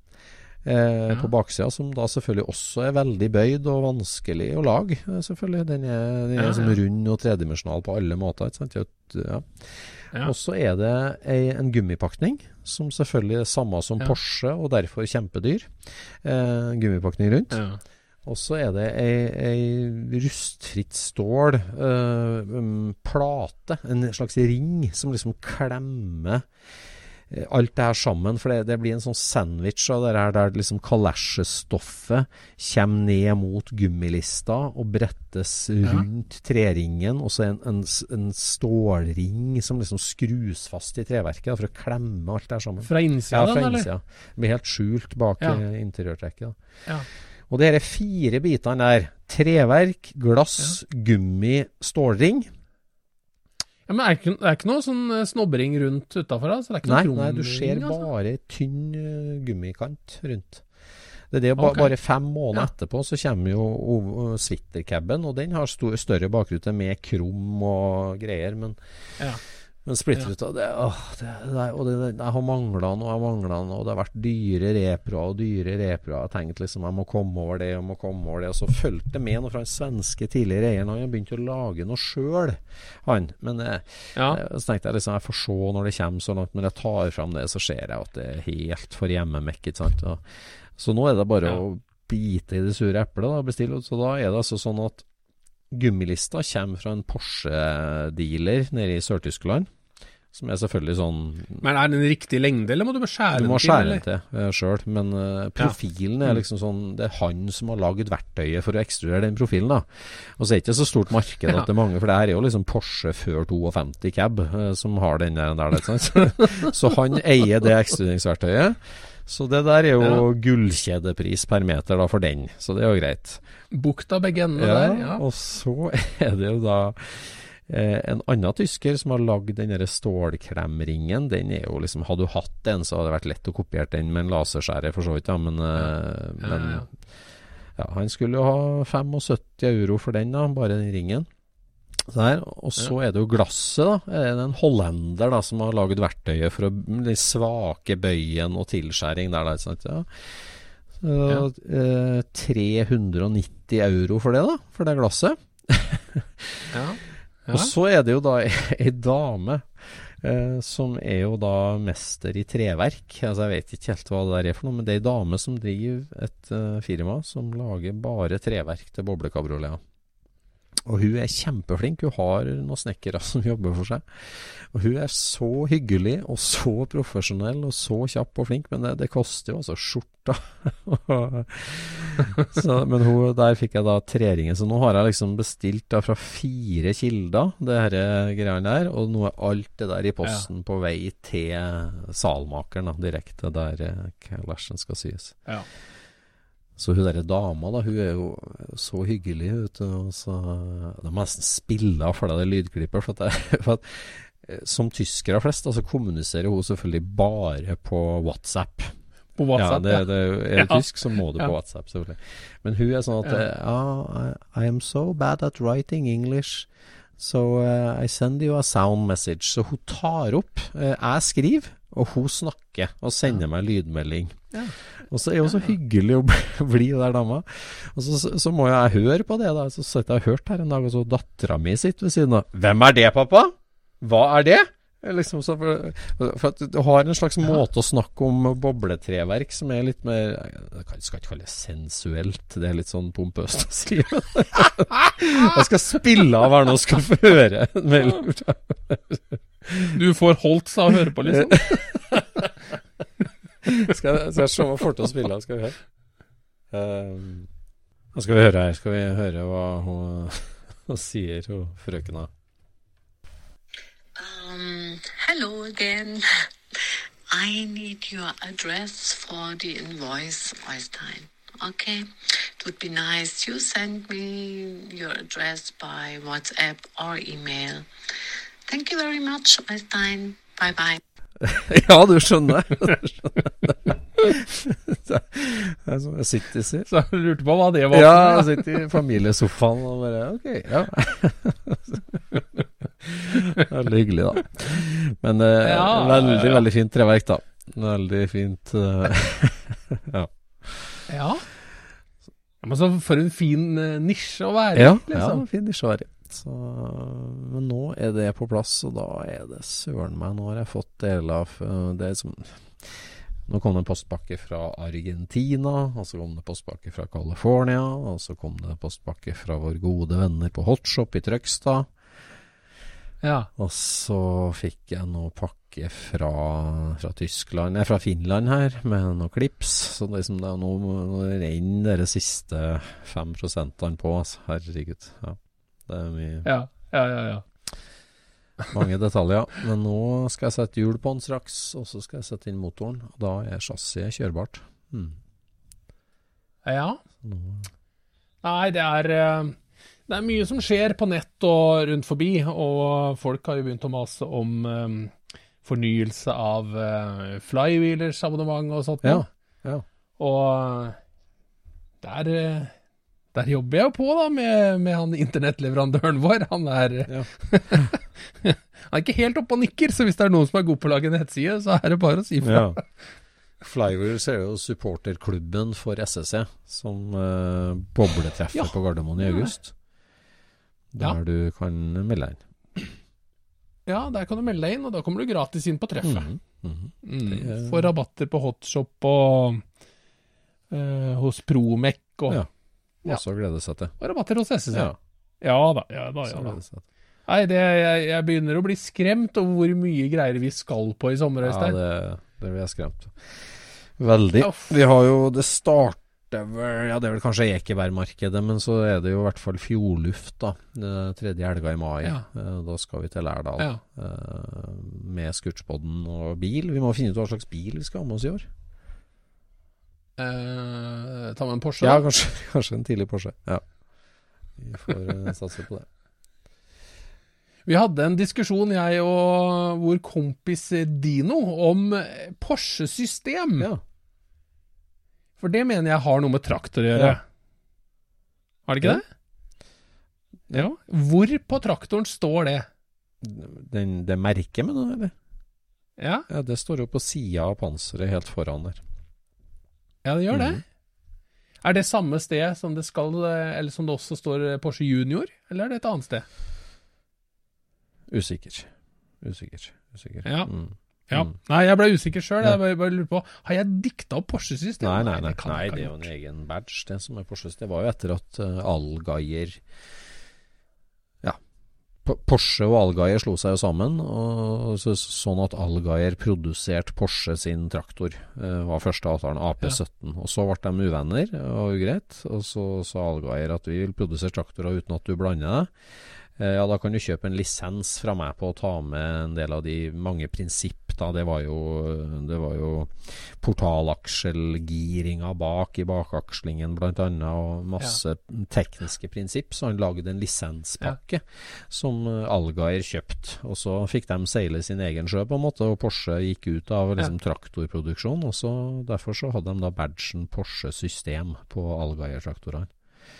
Speaker 6: uh,
Speaker 5: Ja.
Speaker 6: på baksida, som da selvfølgelig også er veldig bøyd og vanskelig å lage. Uh, selvfølgelig, den er, den er
Speaker 5: Ja,
Speaker 6: som
Speaker 5: ja.
Speaker 6: rund og tredimensjonal på alle måter, ikke sant? Ja.
Speaker 5: Ja.
Speaker 6: Og så er det ei, en gummipakning, som selvfølgelig er samme som
Speaker 5: Ja.
Speaker 6: Porsche, og derfor kjempedyr. Eh, gummipakning rundt.
Speaker 5: Ja.
Speaker 6: Og så er det ei, ei rustfritt stål eh, um, plate, en slags ring, som liksom klemmer alt det her sammen, for det, det blir en sånn sandwich av det her der liksom kalesjestoffet kommer ned mot gummilista og brettes rundt ja. treringen, og så en, en, en stålring som liksom skrus fast i treverket da, for å klemme alt det her sammen.
Speaker 5: Fra innsida,
Speaker 6: ja, fra
Speaker 5: den,
Speaker 6: innsida. Det blir helt skjult bak ja. interiørtrekket. Da.
Speaker 5: Ja.
Speaker 6: Og det er fire bitene der. Treverk, glass, ja. gummi, stålring.
Speaker 5: Ja, men er det, ikke, er det ikke noe sånn snobbering rundt utenfor da? Så det er ikke
Speaker 6: nei,
Speaker 5: noe
Speaker 6: nei, du ser
Speaker 5: altså.
Speaker 6: bare tynn uh, gummikant rundt. Det er det, okay. Bare fem måneder ja. etterpå så kommer jo uh, Swittercabben, og den har stor, større bakrute med krom og greier, men... Ja. Men splitteruta, det, åh, det, det, og det, det, jeg har manglet den, og jeg manglet den, og det har vært dyre repro og dyre repro. Jeg tenkte liksom, jeg må komme over det, jeg må komme over det. Og så følte det med noe fra den svenske tidligere eieren, og han begynte å lage noe selv, han. Men jeg, ja. jeg, så tenkte jeg liksom, jeg får se når det kommer så langt, men jeg tar frem det, så ser jeg at det er helt for hjemmemekket, sant? Og, så nå er det bare ja. å bite i det sure eplet, da, bestille. Så da er det altså sånn at gummilista kommer fra en Porsche-dealer nede i Sør-Tyskland, som er selvfølgelig sånn...
Speaker 5: Men er det en riktig lengde, eller må du bare skjære den til?
Speaker 6: Du må skjære den til uh, selv, men uh, profilen ja. er liksom sånn, det er han som har laget verktøyet for å ekstrudere den profilen da. Og så er det ikke så stort marked at det er mange, for det her er jo liksom Porsche før femtito cab uh, som har den der, der sant? Så han eier det ekstruderingsverktøyet. Så det der er jo ja. gullkjedepris per meter da for den, så det er jo greit.
Speaker 5: Bukta begge endene
Speaker 6: ja,
Speaker 5: der, ja.
Speaker 6: Og så er det jo da... Eh, en annen tysker som har lagd den der stålklemringen, den er jo liksom, hadde du hatt den så hadde det vært lett å kopiere den med en laserskjære for så vidt, ja, men, eh, ja, men ja, ja. ja, han skulle jo ha syttifem euro for den da, bare den ringen der, og så ja. er det jo glasset da, er det en hollender da som har laget verktøyet for å, den svake bøyen og tilskjæring der, der sant, ja. Så, ja. eh, tre hundre og nitti euro for det da, for det glasset
Speaker 5: ja. Ja.
Speaker 6: Og så er det jo da en dame eh, som er jo da mester i treverk. Altså jeg vet ikke helt hva det der er for noe, men det er en dame som driver et uh, firma som lager bare treverk til boblekabriolet. Og hun er kjempeflink, hun har noen snekkere som jobber for seg. Og hun er så hyggelig og så profesjonell og så kjapp og flink, men det, det koster jo altså skjorta. så, men hun, der fikk jeg da treringen, så nå har jeg liksom bestilt da fra fire kilder, det her greiene der, og nå er alt det der i posten ja. på vei til salmakeren da, direkte der kalesjen skal syes. Ja. Så hun der dama da, hun er jo så hyggelig ute, og så de må nesten spille av for det lydklippet, for at, det, for at som tyskere flest, altså kommuniserer hun selvfølgelig bare på WhatsApp.
Speaker 5: På WhatsApp,
Speaker 6: ja. Det, det, er
Speaker 5: ja.
Speaker 6: du tysk, så må du ja. på WhatsApp, selvfølgelig. Men hun er sånn at, ja, I, I am so bad at writing English, so uh, I send you a sound message. Så hun tar opp, uh, jeg skriver, og hun snakker, og sender meg lydmelding. Ja. Og så er hun så hyggelig å bli der dama. Og så, så, så må jeg høre på det da. Så sitter jeg og hørt her en dag, og så datteren min sitter ved siden av. Hvem er det, pappa? Hva er det? Liksom så for, for at du har en slags måte å snakke om bobletreverk som er litt mer, jeg skal ikke kalle det sensuelt, det er litt sånn pompøst å skrive. Jeg skal spille av her nå, skal få høre.
Speaker 5: Du får holdt seg å høre på, liksom.
Speaker 6: skal, jeg, skal jeg se om jeg får til å spille, skal vi høre. Um, hva skal vi høre her? Skal vi høre hva hun, hun sier, hun frøkena?
Speaker 10: Um, hello again. I need your address for the invoice, Øystein. Okay, it would be nice you send me your address by WhatsApp or email. Thank you very much, Øystein. Bye bye.
Speaker 6: Ja, du skjønner. Jeg sitter i
Speaker 5: Så jeg lurte på hva det var.
Speaker 6: Ja, jeg sitter i familiesofaen og bare, ok, ja. Veldig hyggelig da. Men eh, ja, veldig, ja. veldig fint treverk da. Veldig fint. Uh, ja.
Speaker 5: Ja. Men så for en fin uh, nisje å være.
Speaker 6: Ja,
Speaker 5: liksom.
Speaker 6: Ja, fin nisje å være. Så, men nå er det på plass, og da er det søren meg. Nå har jeg fått del av uh, det som... Nå kom det en postpakke fra Argentina, og så kom det postpakke fra California, og så kom det postpakke fra våre gode venner på Hotshop i Trøgstad.
Speaker 5: Ja.
Speaker 6: Og så fikk jeg noe pakke fra, fra Tyskland, nei, fra Finland her, med noen klips. Så liksom det er noe, noe renner dere siste fem prosentene på, altså. Herregud. Ja, det er mye.
Speaker 5: Ja, ja, ja, ja.
Speaker 6: Mange detaljer, men nå skal jeg sette hjul på den straks, og så skal jeg sette inn motoren, og da er chassiset kjørbart. Mm.
Speaker 5: Ja.
Speaker 6: Nå.
Speaker 5: Nei, det er, det er mye som skjer på nett og rundt forbi, og folk har jo begynt å mase om um, fornyelse av uh, Flywheelers abonnement og sånt.
Speaker 6: Ja, ja.
Speaker 5: Og der, der jobber jeg jo på da, med, med han internettleverandøren vår. Han er... Ja. Han er ikke helt oppe og nikker, så hvis det er noen som er god på å lage nettside, så er det bare å si fra.
Speaker 6: Ja. Flywheelers er jo supporterklubben for S S E, som uh, bobletreffer ja. På Gardermoen i august. Der ja. Du kan melde inn.
Speaker 5: Ja, der kan du melde deg inn, og da kommer du gratis inn på treffet.
Speaker 6: Mm, mm,
Speaker 5: mm. Er... Får rabatter på Hotshop og uh, hos Promec. Og,
Speaker 6: ja, også ja. Glede seg til.
Speaker 5: Og rabatter hos S S E. Ja, ja da, ja da, ja da. Nei, det, jeg, jeg begynner å bli skremt over hvor mye greier vi skal på i sommer.
Speaker 6: Ja, det, det blir jeg skremt. Veldig. Vi har jo, det starter vel, ja det er vel kanskje Ekebergmarkedet, men så er det jo i hvert fall Fjordluft da, det tredje helga i mai. Ja. Da skal vi til Lærdal ja. Med Scootspodden og bil. Vi må finne ut hva slags bil vi skal ha med oss i år.
Speaker 5: Eh, ta med en Porsche?
Speaker 6: Ja, kanskje, kanskje en tidlig Porsche. Ja. Vi får uh, satse på det.
Speaker 5: Vi hadde en diskusjon, jeg og vår kompis Dino, om Porsche-system.
Speaker 6: Ja.
Speaker 5: For det mener jeg har noe med traktor å gjøre.
Speaker 6: Ja.
Speaker 5: Har det ikke ja. Det? Ja. Hvor på traktoren står det?
Speaker 6: Den, det merket med noe, eller?
Speaker 5: Ja.
Speaker 6: Ja, det står jo på siden av panseret helt foran der.
Speaker 5: Ja, det gjør det.
Speaker 6: Mm.
Speaker 5: Er det samme sted som det skal, eller som det også står Porsche Junior, eller er det et annet sted?
Speaker 6: Usikker. Usikker. Usikker.
Speaker 5: Ja.
Speaker 6: Mm.
Speaker 5: ja.
Speaker 6: Mm.
Speaker 5: Nei, jeg ble usikker selv. Jeg bare, bare lurer på, har jeg diktet opp Porsche-systemet?
Speaker 6: Nei, nei, nei.
Speaker 5: Det,
Speaker 6: nei, det er jo en egen badge, det som er Porsche. Det var jo etter at uh, Allgaier ja, P Porsche og Allgaier slo seg jo sammen, og så, sånn at Allgaier produserte Porsche sin traktor. Uh, var første avtalen A P sytten. Ja. Og så ble de uvenner, og ugreit, og så sa Allgaier at vi vil produsere traktorer uten at du blander det. Ja, da kan du kjøpe en lisens fra meg på å ta med en del av de mange prinsipp da. Det var jo, det var jo portalakselgiringa bak i bakakslingen blant annet, og masse ja. Tekniske prinsipp, så han lagde en lisenspakke ja. Som Allgaier kjøpt, og så fikk de seile sin egen sjø på en måte, og Porsche gikk ut av liksom, ja. Traktorproduksjon, og så, derfor så hadde de da badgen Porsche-system på Allgaier-traktorene.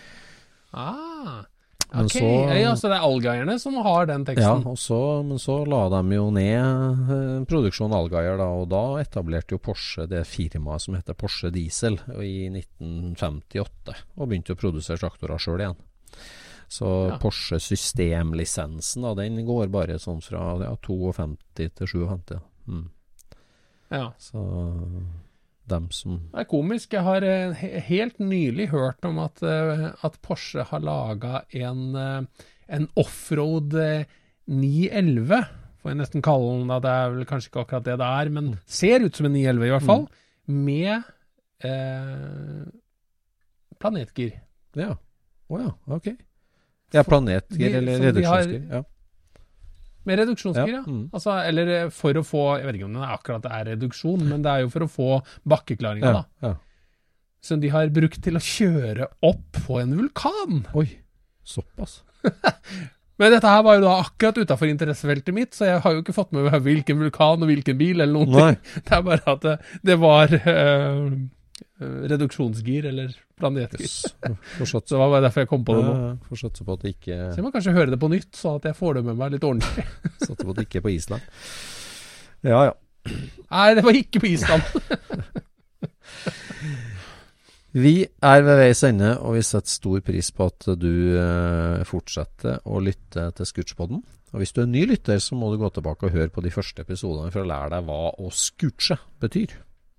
Speaker 5: Ah,
Speaker 6: Men
Speaker 5: ok,
Speaker 6: så,
Speaker 5: ja, så det er Allgaierne som har den teksten.
Speaker 6: Ja, og så, men så la de jo ned eh, produksjonen Allgaier da, og da etablerte jo Porsche det firmaet som heter Porsche Diesel i nitten femtiåtte, og begynte å produsere traktorer selv igjen. Så ja. Porsche systemlisensen da, den går bare sånn fra ja, femtito til femtisju. Mm.
Speaker 5: Ja.
Speaker 6: Så dem som...
Speaker 5: Det er komisk. Jeg har eh, helt nylig hørt om at, eh, at Porsche har laget en, eh, en offroad eh, ni elleve, får jeg nesten kalle den, da. Det er vel kanskje ikke akkurat det det er, men ser ut som en ni elleve i hvert fall, mm. med eh, planetgir.
Speaker 6: Ja, åja, oh, ok. Ja, planetgir de, eller reduksjonsgir, ja.
Speaker 5: Med reduksjonsgir, ja.
Speaker 6: ja. Mm.
Speaker 5: Altså, eller for å få, jeg vet ikke om det er akkurat det er reduksjon, men det er jo for å få bakkeklaringa,
Speaker 6: ja,
Speaker 5: da.
Speaker 6: Ja.
Speaker 5: Som de har brukt til å kjøre opp på en vulkan.
Speaker 6: Oi, såpass.
Speaker 5: Men dette her var jo da akkurat utenfor interessefeltet mitt, så jeg har jo ikke fått med meg hvilken vulkan og hvilken bil eller noe.
Speaker 6: Nei.
Speaker 5: Det er bare at det, det var øh, reduksjonsgir eller planetgir.
Speaker 6: Yes.
Speaker 5: Så det var bare derfor jeg kom på det nå.
Speaker 6: Ja, får satse på at det ikke...
Speaker 5: Så jeg må kanskje høre det på nytt, så at jeg får det med meg litt ordentlig.
Speaker 6: Satse på at det ikke er på Island. Ja, ja.
Speaker 5: Nei, det var ikke på Island.
Speaker 6: Vi er ved veis ende, og vi setter stor pris på at du eh, fortsetter å lytte til Scootspodden. Og hvis du er ny lytter, så må du gå tilbake og høre på de første episodene for å lære deg hva å scooche betyr.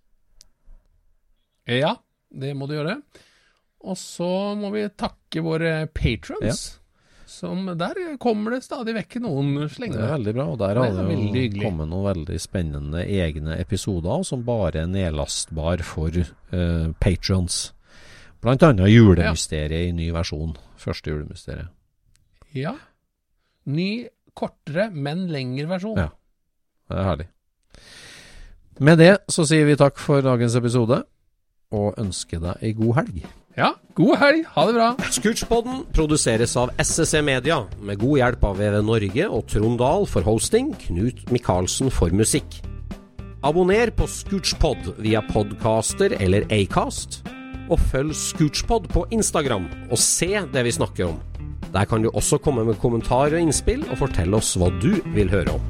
Speaker 5: Ja, det må du gjøre. Og så må vi takke våre patrons.
Speaker 6: Ja.
Speaker 5: som der kommer det stadig vekk noen slengende.
Speaker 6: Det er veldig bra, og der har det jo kommet noen veldig spennende egne episoder som bare er nedlastbar for uh, patrons. Blant annet julemysteriet ja. I ny versjon. Første julemysteriet.
Speaker 5: Ja. Ny, kortere, men lengre versjon.
Speaker 6: Ja, det er herlig. Med det så sier vi takk for dagens episode, og ønsker deg en god helg.
Speaker 5: Ja, god helg. Ha det bra.
Speaker 11: Scootspodden produseres av S S C Media, med god hjelp av V V Norge og Trond Dahl for hosting, Knut Michaelsen for musikk. Abonner på Scootspod via Podcaster eller Acast, og følg Scootspod på Instagram og se det vi snakker om. Der kan du også komme med kommentarer og innspill og fortelle oss hva du vil høre om.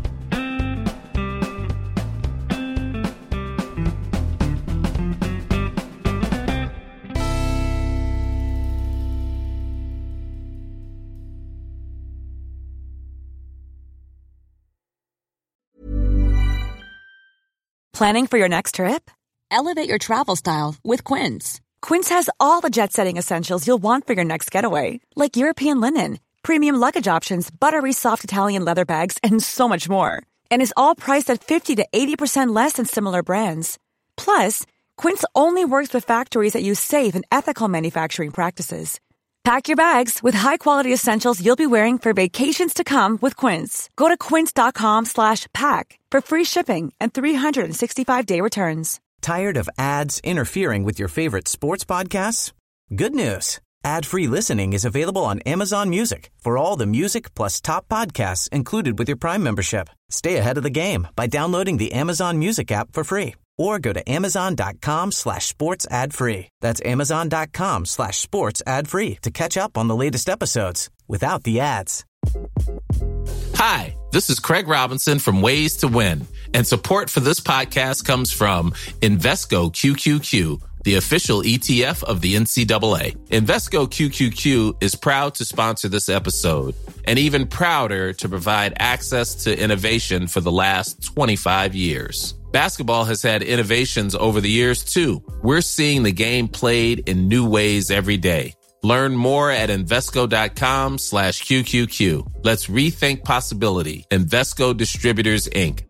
Speaker 12: Planning for your next trip? Elevate your travel style with Quince. Quince has all the jet-setting essentials you'll want for your next getaway, like European linen, premium luggage options, buttery soft Italian leather bags, and so much more. And is all priced at fifty to eighty percent less than similar brands. Plus, Quince only works with factories that use safe and ethical manufacturing practices. Pack your bags with high-quality essentials you'll be wearing for vacations to come with Quince. Go to quince.com slash pack for free shipping and three sixty-five day returns.
Speaker 9: Tired of ads interfering with your favorite sports podcasts? Good news. Ad-free listening is available on Amazon Music for all the music plus top podcasts included with your Prime membership. Stay ahead of the game by downloading the Amazon Music app for free or go to amazon.com slash sports ad free. That's amazon.com slash sports ad free to catch up on the latest episodes without the ads.
Speaker 13: Hi, this is Craig Robinson from Ways to Win, and support for this podcast comes from Invesco Q Q Q, the official E T F of the N C double A. Invesco Q Q Q is proud to sponsor this episode, and even prouder to provide access to innovation for the last twenty-five years. Basketball has had innovations over the years, too. We're seeing the game played in new ways every day. Learn more at Invesco.com slash QQQ. Let's rethink possibility. Invesco Distributors, Incorporated.